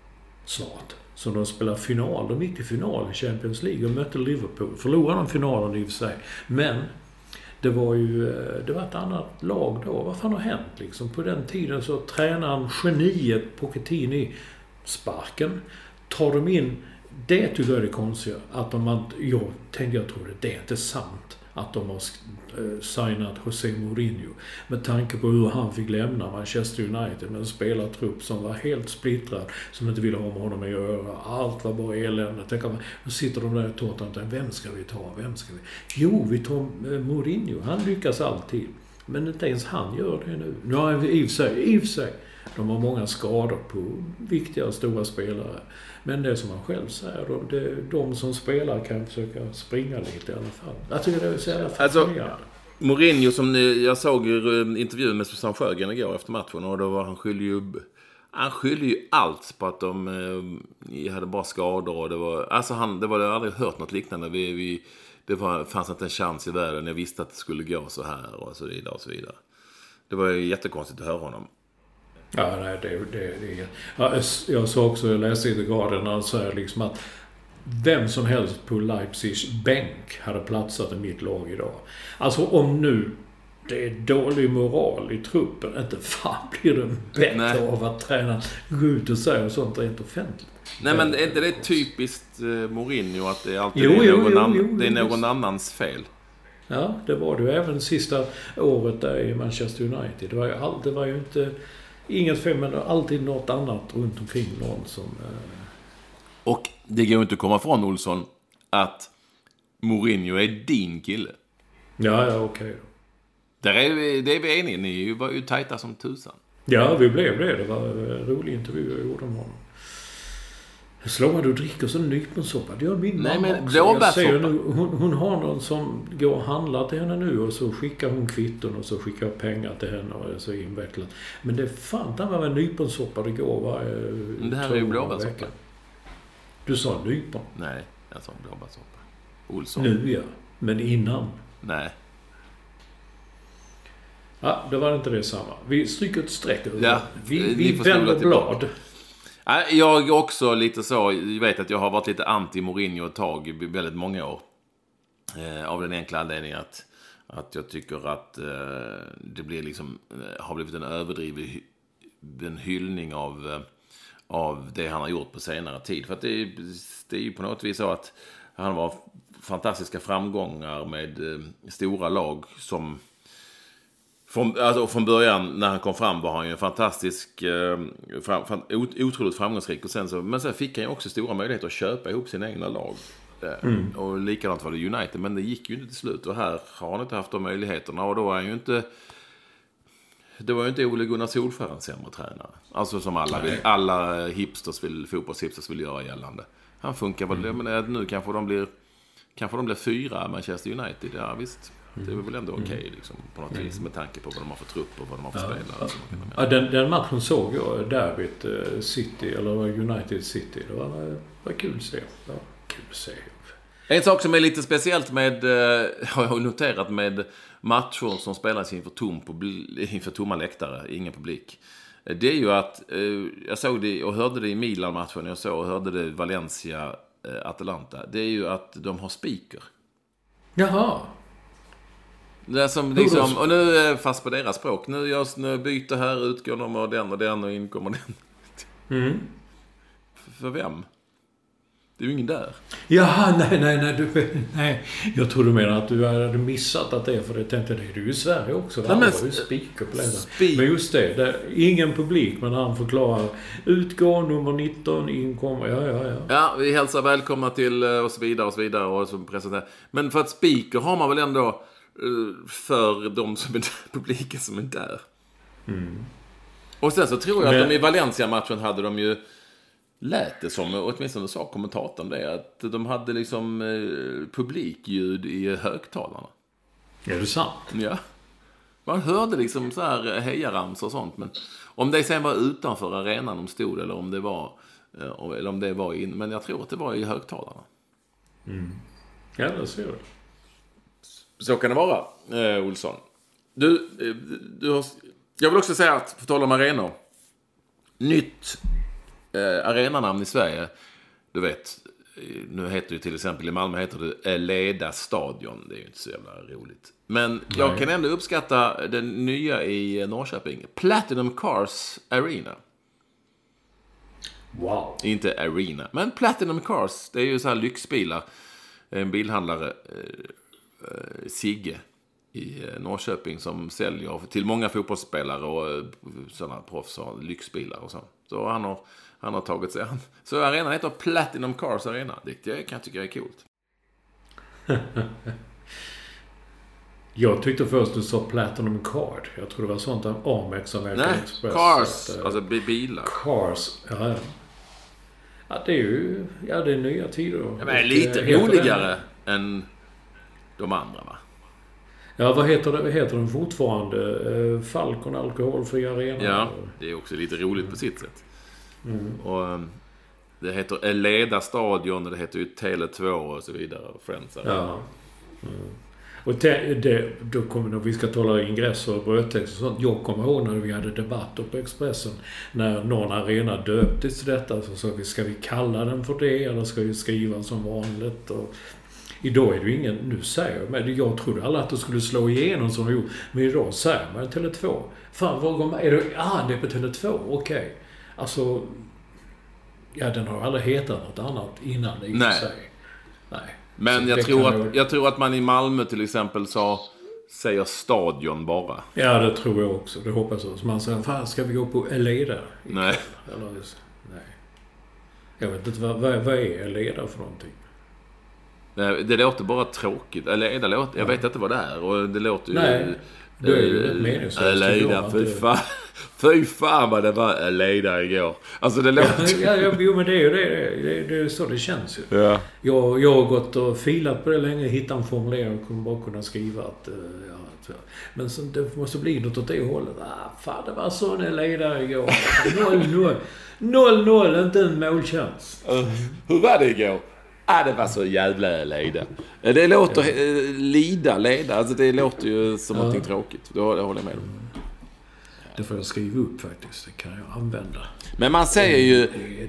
snart som de spelar final. De gick till final i Champions League och mötte Liverpool. Förlorade de finalen i och för sig. Men det var ju det var ett annat lag då. Vad fan har hänt liksom? På den tiden så tränaren geniet Pochettini sparken. Tar de in, det tycker jag är det konstiga. Att de, jag tänkte, jag tror det, det är inte sant att de har signat José Mourinho. Med tanke på hur han fick lämna Manchester United med en spelartrupp som var helt splittrad, som inte ville ha med honom att göra. Allt var bara elände. Tänk om, då sitter de där i Tottenham, vem ska vi ta? Vem ska vi? Jo, vi tar Mourinho. Han lyckas alltid. Men inte ens han gör det nu. Nu har vi i och för sig, i och för sig. De har många skador på viktiga och stora spelare. Men det som han själv säger, då, det, de som spelar kan försöka springa lite i alla fall. Jag tycker det är så jävla fascinerande. Alltså,
Mourinho, som ni, jag såg intervjun med Susanne Sjögren igår efter matchen, och då var han skyller ju, han skyller ju allt på att de eh, hade bara skador. Och det var, alltså han, det var jag aldrig hört något liknande. Vi, vi, det var, fanns inte en chans i världen. Jag visste att det skulle gå så här och så vidare och så vidare. Det var ju jättekonstigt att höra honom.
Ja, nej, det, det, det ja, jag sa också, jag läste i The Guardian, när han säger liksom att vem som helst på Leipzigs bänk hade platsat i mitt lag idag. Alltså om nu det är dålig moral i truppen, inte fan blir det bättre Nej. av att träna gå ut och säga och sånt rent offentligt.
Nej, men är inte det typiskt uh, Mourinho att det alltid
jo,
är
jo,
någon,
jo,
an-
jo,
det är någon
jo,
annans fel?
Ja, det var det ju även sista året där i Manchester United. Det var ju, all, det var ju inte inget fel, men alltid något annat runt omkring någon som... Uh...
Och det går inte att komma från, Olsson, att Mourinho är din kille.
Ja, ja, okej okay.
Där är vi, det är vi eniga. Ni var ju tajta som tusan.
Ja, vi blev det. Det var en rolig intervju jag gjorde om honom. Slår man, du dricker så nyponsoppa. Det gör min
Nej,
mamma
men
också. Jag ser
nu,
hon, hon har någon som går och handlar till henne nu, och så skickar hon kvitton och så skickar pengar till henne och det är så invecklat. Men det är fan där var en nyponsoppa det går varje
det här är ju blåbärssoppa.
Du sa nypon?
Nej, jag sa blåbärssoppa. Olsson.
Nu ja, men innan.
Nej.
Ja, det var inte det samma. Vi stryker ett streck över.
Ja,
vi vi vänder blad.
Jag är också lite så, jag vet att jag har varit lite anti Mourinho ett tag i väldigt många år. Eh, av den enkla anledningen att, att jag tycker att eh, det blir liksom, eh, har blivit en överdriven hy- en hyllning av, eh, av det han har gjort på senare tid. För att det, det är ju på något vis så att han var fantastiska framgångar med eh, stora lag som... Från, alltså från början när han kom fram var han ju en fantastisk eh, fram, fram, otroligt framgångsrik, och sen så, men sen fick han ju också stora möjligheter att köpa ihop sina egna lag eh, mm. och likadant var det United, men det gick ju inte till slut, och här har han inte haft de möjligheterna, och då är han ju inte det var ju inte Ole Gunnar Solskjær en sämre tränare, alltså som alla vill, alla hipsters vill, fotbollshipsters vill göra gällande. Han funkar väl, mm. men nu kanske de blir kanske de blir fyra Manchester United, ja visst. Det är väl ändå okej okay, liksom, på något vis, med tanke på vad de har för trupp och vad de har för
ja,
spelare.
Ja. Ja, den, den matchen såg jag, Derbyt City, eller United City. Det var, det var kul att se. Ja, kul att se.
En sak som är lite speciellt med, har jag noterat med matcher som spelas inför, tom, inför tomma läktare, ingen publik. Det är ju att, eh, jag såg det och hörde det i Milan-matchen, jag såg och hörde det i Valencia, eh, Atalanta. Det är ju att de har speaker.
Jaha.
Det är som liksom, och nu är fast på deras språk. Nu, jag, nu byter här, utgår de och den och den och inkommer den.
Mm.
För, för vem? Det är ju ingen där.
Jaha, nej, nej, nej, du, nej. Jag tror du menar att du hade missat att det är, för det tänkte det är du i Sverige också. Nej, men ju speaker på speak. Men just det, det är ingen publik, men han förklarar utgå nummer nitton, inkommer, ja, ja, ja.
Ja, vi hälsar välkomna till och så vidare och så vidare och så presenterar. Men för att speaker har man väl ändå för de som är publiken som är där. Mm. Och sen så tror jag men... att de i Valencia-matchen hade de ju lät det som, åtminstone sa kommentatorn det, att de hade liksom eh, publikljud i högtalarna.
Är det sant?
Ja. Man hörde liksom så här hejarams och sånt, men om det sen var utanför arenan de stod, eller om det var eh, eller om det var in, men jag tror att det var i högtalarna.
Mm. Ja, det ser du.
Så kan det vara, eh, Olsson. Du, eh, du har, jag vill också säga att, för tal om arenor, nytt Eh, arenanamn i Sverige, du vet, nu heter det till exempel i Malmö heter det Leda stadion, det är ju inte så jävla roligt, men Nej. jag kan ändå uppskatta den nya i Norrköping, Platinum Cars Arena.
Wow.
Inte Arena, men Platinum Cars, det är ju så här lyxbilar, en bilhandlare eh, eh, Sigge i Norrköping som säljer till många fotbollsspelare och sådana proffs och lyxbilar och så. Så han har Han har tagit sig an. Så arenan heter Platinum Cars Arena. Det kan jag tycka är coolt.
Jag tyckte först du sa Platinum Card. Jag tror det var sånt av Amex som
American Nej, Express. Cars. Att, alltså bilar.
Cars. Ja, ja, det är ju ja, det är nya tider.
Ja, men lite roligare än de andra, va?
Ja, vad heter det? Vad heter den fortfarande? Falcon alkoholfri arena.
Ja, det är också lite roligt på sitt sätt. Mm. Och um, det heter Leda stadion och det heter ju Tele två och så vidare och Friends.
Ja. Mm. Och te, det, då kommer när vi ska tala ingresser och brödtext och sånt. Jag kommer ihåg när vi hade debatter på Expressen när någon arena döptes till detta, så sa vi, ska vi kalla den för det eller ska vi skriva som vanligt? Och idag är det ju ingen, nu säger jag, men jag trodde alla att det skulle slå igenom som de gjorde, men idag säger man Tele två. Fan, vad går man, är det, ah, det är på Tele två, okej. Okay. Alltså, ja, den har aldrig hetat något annat innan i
Nej.
sig. Nej.
Men jag tror, att, jag... jag tror att man i Malmö till exempel sa, säger stadion bara.
Ja, det tror jag också. Det hoppas jag. Så man säger, fan, ska vi gå på Eleda?
Nej.
Eller, nej. Jag vet inte, vad, vad, vad är Eleda för någonting?
Nej, det låter bara tråkigt. Eleda låter, jag vet inte vad det är. Och det låter ju...
Nej. Det är ju ett meningslöst.
Eleda, fy fan. Fy fan vad det var Eleda igår. Alltså det låter...
Ja, ja, jo, men det är ju det, det, det är så det känns ju.
Ja.
Jag, jag har gått och filat på det länge, hittat en formulering och kommer bara kunna skriva att... Ja, att men så, det måste bli något åt det hållet. Ah, fan, det var så en Eleda igår. noll noll. noll noll, inte en målchans.
Uh, hur var det igår? Ah, det var så jävla leda. Det låter ja. lida, leda. Alltså det låter ju som ja. någonting tråkigt. Det håller jag med om.
Det får jag skriva upp faktiskt. Det kan jag använda.
Men man säger ju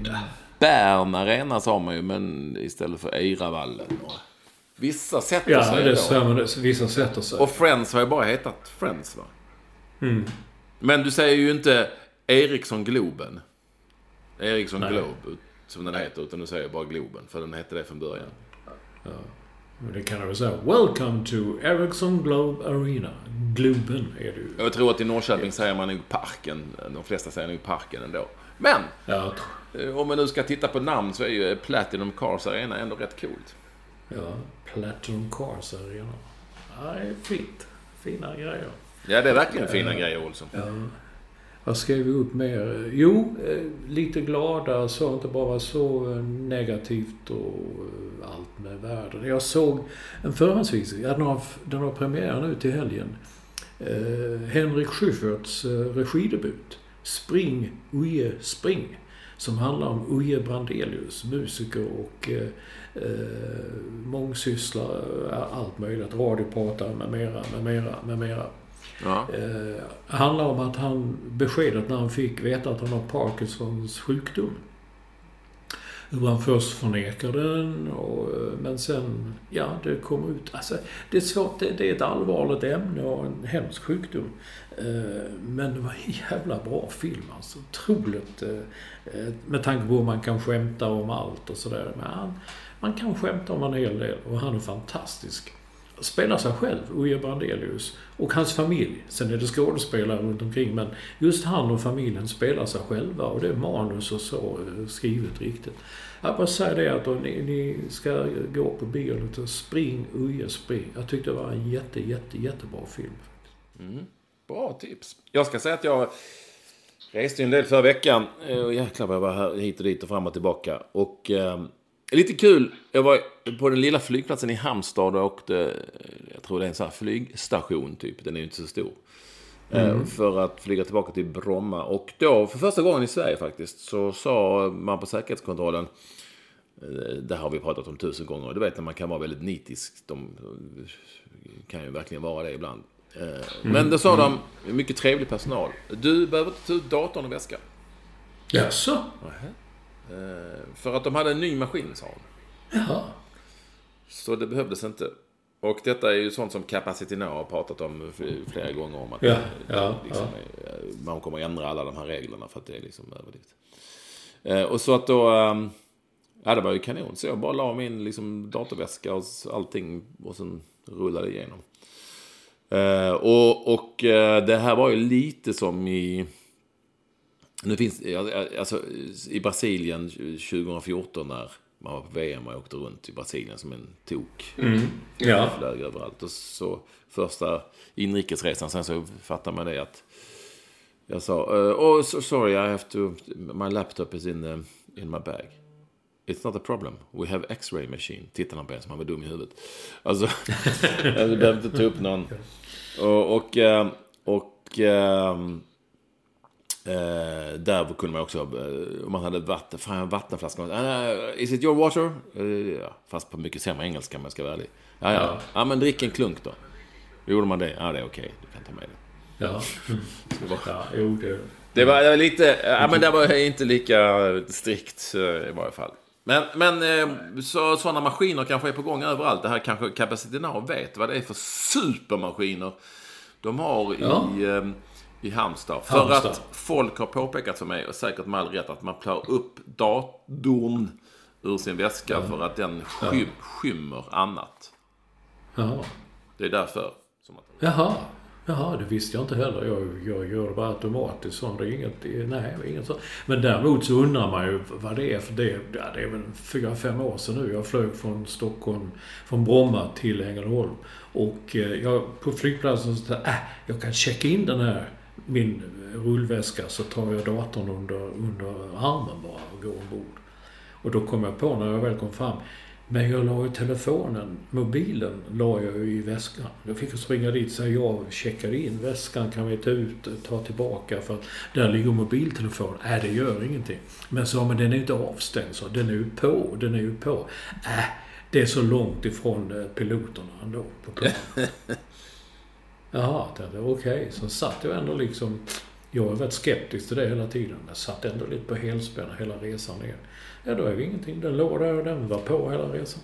Bern Arena sa man ju, men istället för Eiravallen. Vissa sätter
ja,
sig
det så, det, vissa sätter sig.
Och Friends har ju bara hetat Friends, va?
Mm.
Men du säger ju inte Ericsson Globen. Ericsson Nej. Globe, som den heter, utan du säger bara Globen, för den hette det från början.
Ja. Men det kan jag väl säga. Welcome to Ericsson Globe Arena. Globen är det ju.
Jag tror att i Norrköping ja. säger man nog parken. De flesta säger nog parken ändå. Men,
ja.
om man nu ska titta på namn så är ju Platinum Cars Arena ändå rätt coolt.
Ja, Platinum Cars Arena. Ja, det är fint. Fina grejer.
Ja, det är verkligen fina uh, grejer, Olsson.
Ja. Vad skrev vi upp mer? Jo, lite glada, så inte bara så negativt och allt med världen. Jag såg en förhandsvisning, ja, den har, den har premiär nu till helgen. Eh, Henrik Schyfferts eh, regidebut, Spring, Uje, Spring, som handlar om Uje Brandelius, musiker och eh, eh, mångsysslare, allt möjligt, radiopratare med mera, med mera, med mera.
Ja.
Eh, handlar om att han, beskedet när han fick veta att han har Parkinsons sjukdom. Hur han först förnekar den, och, men sen, ja, det kommer ut. Alltså, det är svårt, det, det är ett allvarligt ämne och en hemsk sjukdom. Eh, men det var en jävla bra film, alltså. Otroligt. Eh, med tanke på hur man kan skämta om allt och sådär. Men han, man kan skämta om en hel del, och han är fantastisk. Spelar sig själv, Uje Brandelius, och hans familj. Sen är det skådespelare runt omkring, men just han och familjen spelar sig själva, och det är manus och så skrivet riktigt. Jag bara säger det att ni, ni ska gå på bio och spring, Uje, spring. Jag tyckte det var en jätte, jätte, jättebra film.
Mm. Bra tips. Jag ska säga att jag reste en del förra veckan. Jäklar vad jag var här hit och dit och fram och tillbaka. Och eh, lite kul, jag var på den lilla flygplatsen i Halmstad och åkte, jag tror det är en sån här flygstation typ, den är ju inte så stor. Mm. För att flyga tillbaka till Bromma. Och då, för första gången i Sverige faktiskt, så sa man på säkerhetskontrollen, det har vi pratat om tusen gånger, du vet när man kan vara väldigt nitisk, de kan ju verkligen vara det ibland. Mm. Men då sa de, mycket trevlig personal, du behöver inte ta ut datorn och väskan.
Jaså?
Uh-huh. För att de hade en ny maskin, sa de.
Jaha.
Så det behövdes inte. Och detta är ju sånt som Capacity Now har pratat om flera gånger, om att
ja,
det,
ja,
liksom
ja.
är, man kommer att ändra alla de här reglerna för att det är liksom överdrivet. Uh, och så att då, um, ja, det var ju kanon. Så jag bara la min liksom datorväska och allting och sen rullade igenom. Uh, och och uh, det här var ju lite som i nu finns alltså i Brasilien tjugo fjorton när man var på V M och åkte runt i Brasilien som en tok.
Mm. Ja.
Flög överallt. Och så första inrikesresan, sen så fattar man det att jag sa, oh so sorry, I have to, my laptop is in, the, in my bag. It's not a problem. We have X-ray machine. Tittar han på en som han var dum i huvudet. Alltså, jag behövde ta upp någon. Och, och, och um, Uh, där kunde man också, uh, om man hade vatten, fan, vattenflaskan, uh, is it your water? Uh, ja, fast på mycket sämre engelska, man ska vara ärlig. Ja, ja. Ja. Ja, men drick en klunk då. Gjorde man det? Ja, det är okej. Okay. Du kan ta med det.
Ja.
Det var,
ja, jo, det...
Det var lite, ja, men det var inte lika strikt uh, i varje fall. Men, men uh, så, sådana maskiner kanske är på gång överallt. Det här kanske Capacity Now vet vad det är för supermaskiner de har
ja.
i... Uh, i Halmstad. För Halmstad. Att folk har påpekat för mig, och säkert med all rätt, att man tar upp datorn ur sin väska ja. För att den skym, ja. skymmer annat.
Jaha.
Det är därför. Som att...
Jaha. Jaha, det visste jag inte heller. Jag, jag gör det bara automatiskt. Så det är inget, nej, inget så. Men däremot så undrar man ju vad det är. För det, ja, det är väl fyra, fem år sedan nu. Jag flög från Stockholm, från Bromma till Ängelholm. Och jag på flygplatsen så äh, jag kan checka in den här min rullväska, så tar jag datorn under, under armen bara och går ombord. Och då kom jag på när jag väl kom fram, men jag la ju telefonen, mobilen la jag ju i väskan. Då fick jag springa dit, så jag checkade in väskan, kan vi ta ut, ta tillbaka, för att där ligger mobiltelefonen. Nej, äh, det gör ingenting. Men så, men den är inte avstängd, så den är ju på, den är ju på. Äh, det är så långt ifrån piloterna ändå på planen. Jaha, okej. Okay. Så satt jag ändå liksom... Jag har varit skeptisk till det hela tiden. Jag satt ändå lite på helspänn hela resan ner. Ja, då är det ingenting. Den låg där och den var på hela resan.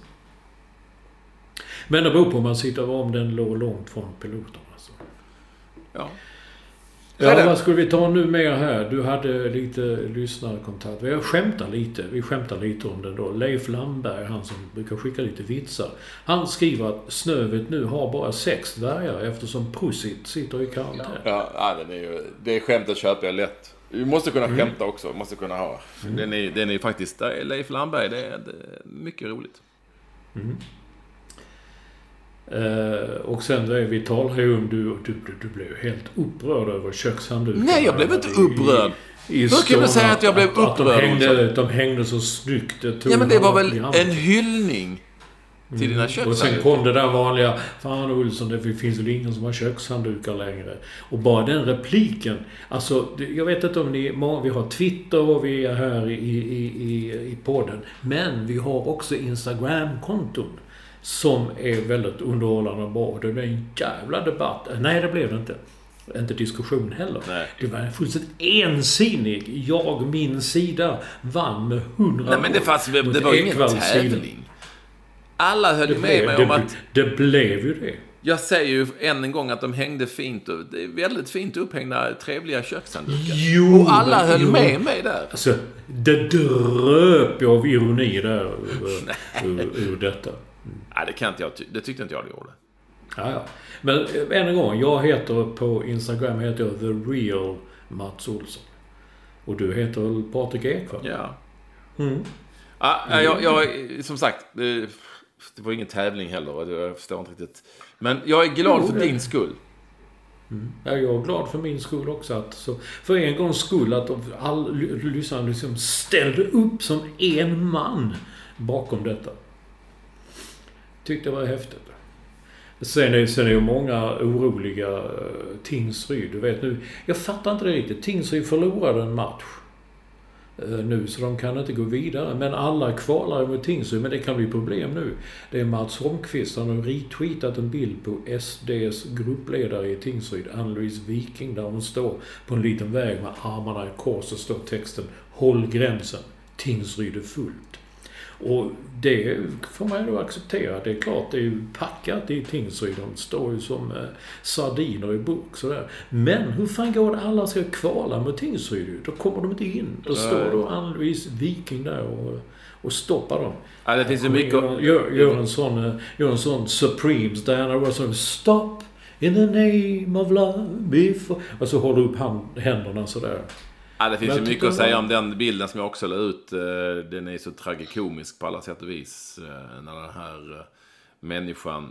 Men det beror på om man sitter om den låg långt från piloterna. Alltså.
Ja.
Ja, vad skulle vi ta nu mer här? Du hade lite lyssnarkontakt. Vi skämtar lite. Vi skämtar lite om den då. Leif Landberg, han som brukar skicka lite vitsar. Han skriver att Snövit nu har bara sex dvärgar eftersom Prosit sitter i karantän.
Ja, ja den är ju, det skämtet köper jag lätt. Vi måste kunna mm. skämta också. Vi måste kunna ha. Mm. Den är den är faktiskt, Leif Landberg, det är, det är mycket roligt.
Mm. Uh, och sen då är vi talar ju om du, du, du blev helt upprörd över kökshandduken.
Nej, jag blev inte upprörd. I, i Hur kan man säga att jag blev upprörd?
Att de, hängde, de hängde så snyggt.
Ja, men det var väl en hyllning till mm. dina kökshanddukar.
Och sen kom det där vanliga, fan Olsson, det finns väl ingen som har kökshanddukar längre. Och bara den repliken, alltså jag vet inte om ni, vi har Twitter och vi är här i, i, i, i podden, men vi har också Instagram-konton som är väldigt underhållande och bra. Det blev en jävla debatt. Nej, det blev det inte. inte diskussion heller.
Nej.
Det var fullständigt ensidig. Jag, min sida, vann med hundra.
Nej, men det, fanns, det var ju ingen tävling. Alla höll
det
med
blev,
mig
det,
om att...
Det blev ju det.
Jag säger ju än en gång att de hängde fint. Och det är väldigt fint upphängda, trevliga kökshanddukar.
Jo,
och alla höll
jo.
med mig där.
Alltså, det dröp av ironi där ur, ur, ur detta.
Nej, det, kan inte jag, det tyckte inte jag det gjorde.
Ja, ja. Men än en gång, jag heter på Instagram heter jag The Real Mats Olsson. Och du heter väl Patrik Ekwall?
Ja.
Mm.
Ja, jag, jag, som sagt, det, det var ingen tävling heller. Jag förstår inte riktigt. Men jag är glad för din skull.
Mm. Ja, jag är glad för min skull också. Att, så, för en gångs skull att all lyssnare liksom ställde upp som en man bakom detta. Tyckte det var häftigt. Sen är, sen är ju många oroliga uh, Tingsryd. Du vet nu, jag fattar inte det riktigt. Tingsryd förlorade en match uh, nu så de kan inte gå vidare. Men alla kvalar mot Tingsryd. Men det kan bli problem nu. Det är Mats Holmqvist. Han har retweetat en bild på S D:s gruppledare i Tingsryd, Ann-Louise Viking, där hon står på en liten väg med armarna i kors och står texten "Håll gränsen. Tingsryd är fullt." Och det får man ju då acceptera. Det är klart, det är ju packat i Tingsryd. De står ju som eh, sardiner i burk sådär. Men hur fan går det alla ska kvala med Tingsryd? Då kommer de inte in. Då står då Ann-Louise Viking där och, och stoppar dem.
Ja, det finns ju mycket...
Gör, gör, gör, en sån, gör en sån Supremes Diana Ross som "Stop in the name of love before..." Och så håller upp hand, händerna sådär.
Ja, det finns ju mycket att säga om den bilden som jag också la ut. Den är så tragikomisk på alla sätt och vis. När den här människan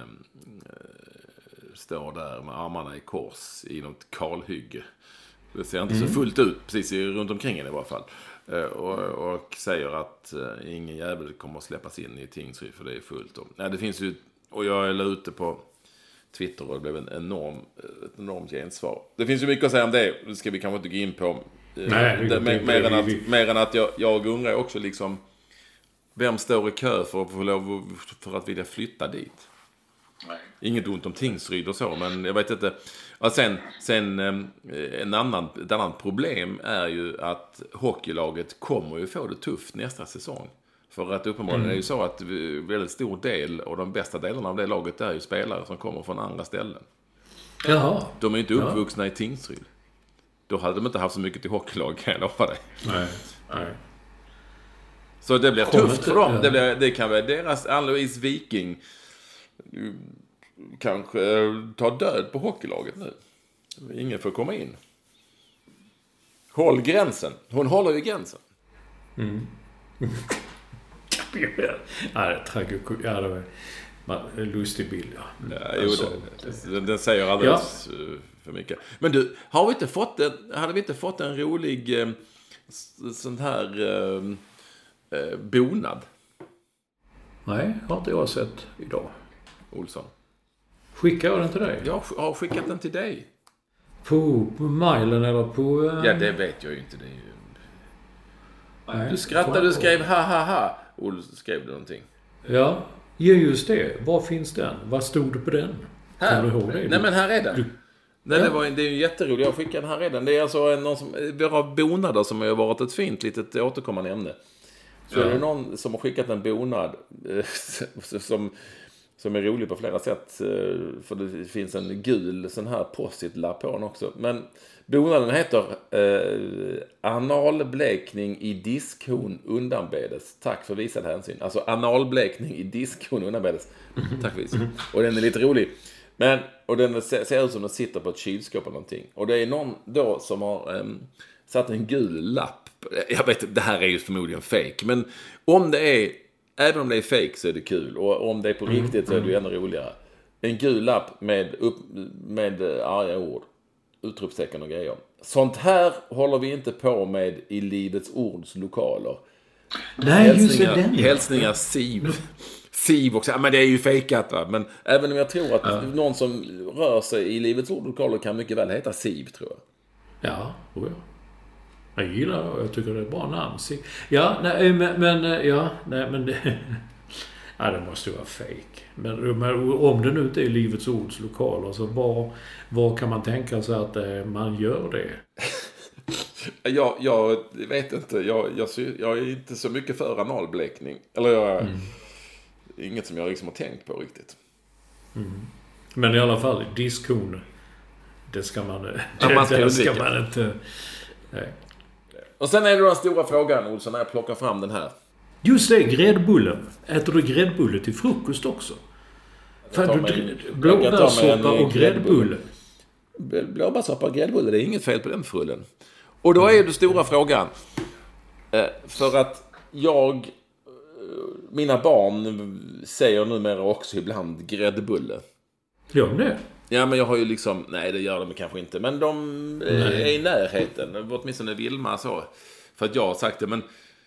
står där med armarna i kors i något kalhygge. Det ser inte mm. så fullt ut, precis runt omkring i alla fall. Och, och säger att ingen jävel kommer att släppas in i Tingsryd för det är fullt. Nej, det finns ju, och jag la ute på Twitter och det blev en enorm, ett enormt gensvar. Det finns ju mycket att säga om det. Det ska vi kanske inte gå in på. Nej, det, det, mer, mer, än att, mer än att jag, jag undrar också liksom, vem står i kö för att få lov för att vilja flytta dit? Nej. Inget ont om Tingsryd och så, men jag vet inte. Och sen, sen en annan, ett annat problem är ju att hockeylaget kommer ju få det tufft nästa säsong. För att uppenbarligen mm. är det ju så att väldigt stor del och de bästa delarna av det laget är ju spelare som kommer från andra ställen.
Jaha.
De är ju inte uppvuxna ja. i Tingsryd. Då hade de inte haft så mycket till hockeylag, kan jag lova dig.
Nej, nej.
Så det blir tufft för dem. Ja. Det, blir, det kan vara deras Ann-Louise Viking kanske ta död på hockeylaget nu. Ingen får komma in. Håll gränsen. Hon håller ju gränsen.
Mm. Ja, det är tragik. Ja, det var en lustig bild. Ja.
Ja, jo, det, den, den säger alldeles ja. för mycket. Men du, har vi inte fått en, hade vi inte fått en rolig eh, sån här eh, eh, bonad?
Nej, har inte jag sett idag.
Olsson.
Skickar jag den till dig?
Jag har skickat den till dig.
På, på mailen eller på... Eh...
Ja, det vet jag ju inte. Det är ju... Nej, du skrattade, du skrev ha ha ha. Olle skrev du någonting.
Ja, ja just det. Var finns den? Vad stod det på den?
Här.
Kan du ihåg det?
Nej, men här är den.
Du...
Nej,
ja.
det, var, det är ju jätteroligt. Jag skickade den här redan. Det är alltså någon som... Vi har bonader som har varit ett fint litet återkommande ämne. Så ja. är det någon som har skickat en bonad som, som är rolig på flera sätt. För det finns en gul sån här post-it-lapp på den också. Men bonaden heter eh, analblekning i diskhon undanbedes. Tack för visad hänsyn. Alltså analblekning i diskhon undanbedes. Tack för visad. Och den är lite rolig. Men, och den ser ut som den sitter på ett kylskåp eller någonting. Och det är någon då som har eh, satt en gul lapp. Jag vet, det här är ju förmodligen fake. Men om det är, även om det är fake så är det kul. Och om det är på riktigt så är det ju ännu roligare. En gul lapp med, upp, med arga ord. Utropstecken och grejer. Sånt här håller vi inte på med i Livets Ords lokaler.
Nej, just det. Den.
Hälsningar Siv. Siv också. Ja, men det är ju fejkat, va? Men även om jag tror att ja. någon som rör sig i Livets Ords lokaler kan mycket väl heta Siv, tror jag.
Ja, oh ja. Jag gillar det. Jag tycker det är ett bra namn. Ja, nej, men, men ja, nej, men det, Ja, det måste vara fake. Men, men om det nu inte är Livets Ords lokaler, så var, var kan man tänka sig att eh, man gör det?
jag, jag vet inte. Jag, jag, jag är inte så mycket för analblekning. Eller jag... Mm. Inget som jag liksom har tänkt på riktigt.
Mm. Men i alla fall, diskhon. Det ska man,
ja, man ska
det ska man inte... Nej.
Och sen är det den stora frågan, Olsson, när jag plockar fram den här.
Just det, gräddbullen. Äter du gräddbulle till frukost också? Fan, du blåbärssoppa och gräddbulle.
Blåbärssoppa och gräddbulle, det är inget fel på den frullen. Och då är det stora frågan. För att jag... Mina barn säger numera också ibland gräddbulle.
Gör de det?
Ja, men jag har ju liksom... Nej, det gör de kanske inte. Men de nej. är i närheten. Åtminstone Vilma så. För att jag har sagt det. Men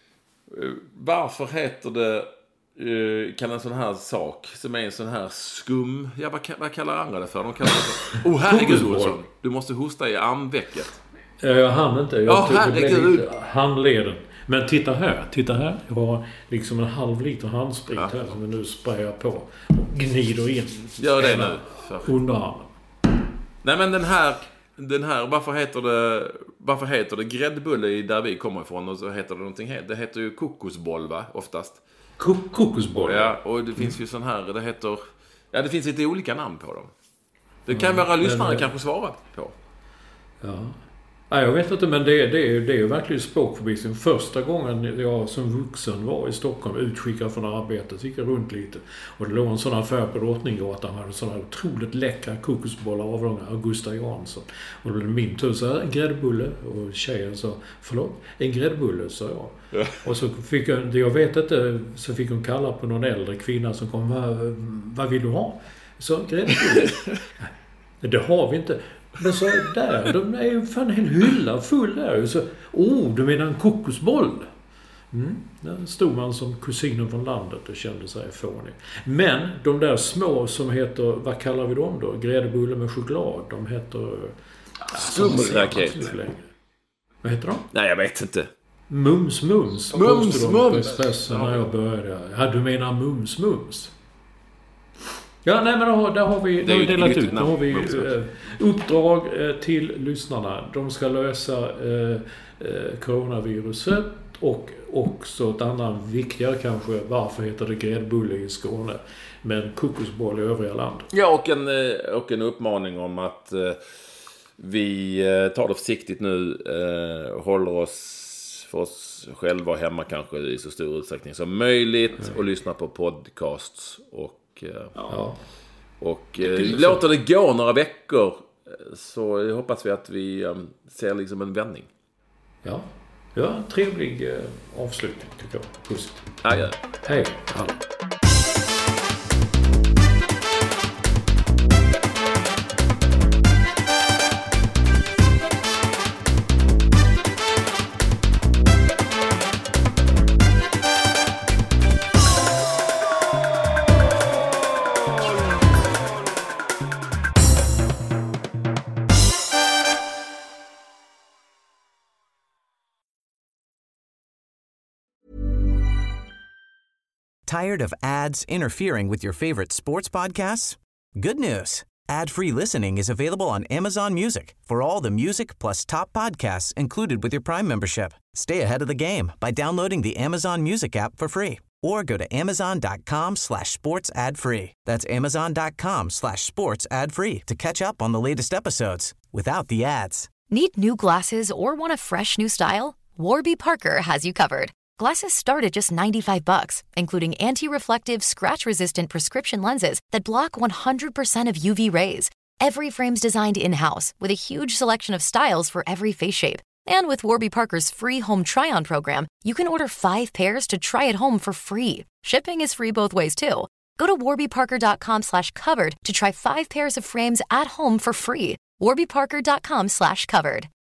varför heter det... Kan en sån här sak som är en sån här skum... Ja, vad, vad kallar andra det för? De kallar det för... Oh, herregud, Olsson. Du måste hosta i armvecket.
Jag hann inte. Jag
oh, herregud.
Handleden. Men titta här, titta här. Jag har liksom en halv liter handsprit ja. här som jag nu sprayar på och gnider in.
Gör det nu.
Underarmen.
Nej, men den här, den här, varför heter det, varför heter det gräddbulle i där vi kommer ifrån, och så heter det någonting helt. Det heter ju kokosboll, va, oftast.
Ko- kokosboll?
Ja, och det finns ju sån här, det heter, ja, det finns lite olika namn på dem. Det kan våra mm, lyssnare men, kanske svara på.
Ja. Nej, jag vet inte, men det, det, är, det är ju verkligen språkförvisning. Första gången jag som vuxen var i Stockholm utskickad från arbetet, gick jag runt lite. Och det låg en sån affär på Drottninggatan, hade sådana här otroligt läckra kokosbollar av de Augusta Jansson. Och då blev min tur så här, en gräddbulle. Och tjejen sa, förlåt, en gräddbulle, sa jag. Ja. Och så fick jag, jag vet inte, så fick hon kalla på någon äldre kvinna som kom, vad, vad vill du ha? Så, gräddbulle. Det har vi inte. Men så där, de är ju fan en hylla full där. Så, oh, du menar en kokosboll? Mm, där stod man som kusinen från landet och kände sig fånig. Men de där små som heter, vad kallar vi dem då? Gräddbulle med choklad. De heter...
Skumraket.
Vad heter de?
Nej, jag vet inte.
Mums Mums.
Mums Mums.
Ja. När jag började. Ja, du menar Mums Mums. Ja, nej, men då, där har vi, där har vi delat ut. Då har vi eh, uppdrag eh, till lyssnarna. De ska lösa eh, eh, coronaviruset och också ett annat viktigare kanske, varför heter det gräddbulle i Skåne men kokosboll i övriga land.
Ja, och en, och en uppmaning om att eh, vi eh, tar det försiktigt nu, eh, håller oss för oss själva hemma kanske i så stor utsträckning som möjligt ja. och lyssnar på podcasts och Ja. Och eh, låter det gå några veckor, så hoppas vi att vi um, ser liksom en vändning.
Ja, ja, trevlig eh, avslutning tycker jag. Positivt.
Ja, ja.
Hej. Hallå.
Tired of ads interfering with your favorite sports podcasts? Good news. Ad-free listening is available on Amazon Music for all the music plus top podcasts included with your Prime membership. Stay ahead of the game by downloading the Amazon Music app for free or go to amazon.com slash sports ad free. That's amazon.com slash sports ad free to catch up on the latest episodes without the ads.
Need new glasses or want a fresh new style? Warby Parker has you covered. Glasses start at just ninety-five bucks, including anti-reflective, scratch-resistant prescription lenses that block one hundred percent of U V rays. Every frame's designed in-house with a huge selection of styles for every face shape. And with Warby Parker's free home try-on program, you can order five pairs to try at home for free. Shipping is free both ways, too. Go to warbyparker.com slash covered to try five pairs of frames at home for free. warbyparker.com slash covered.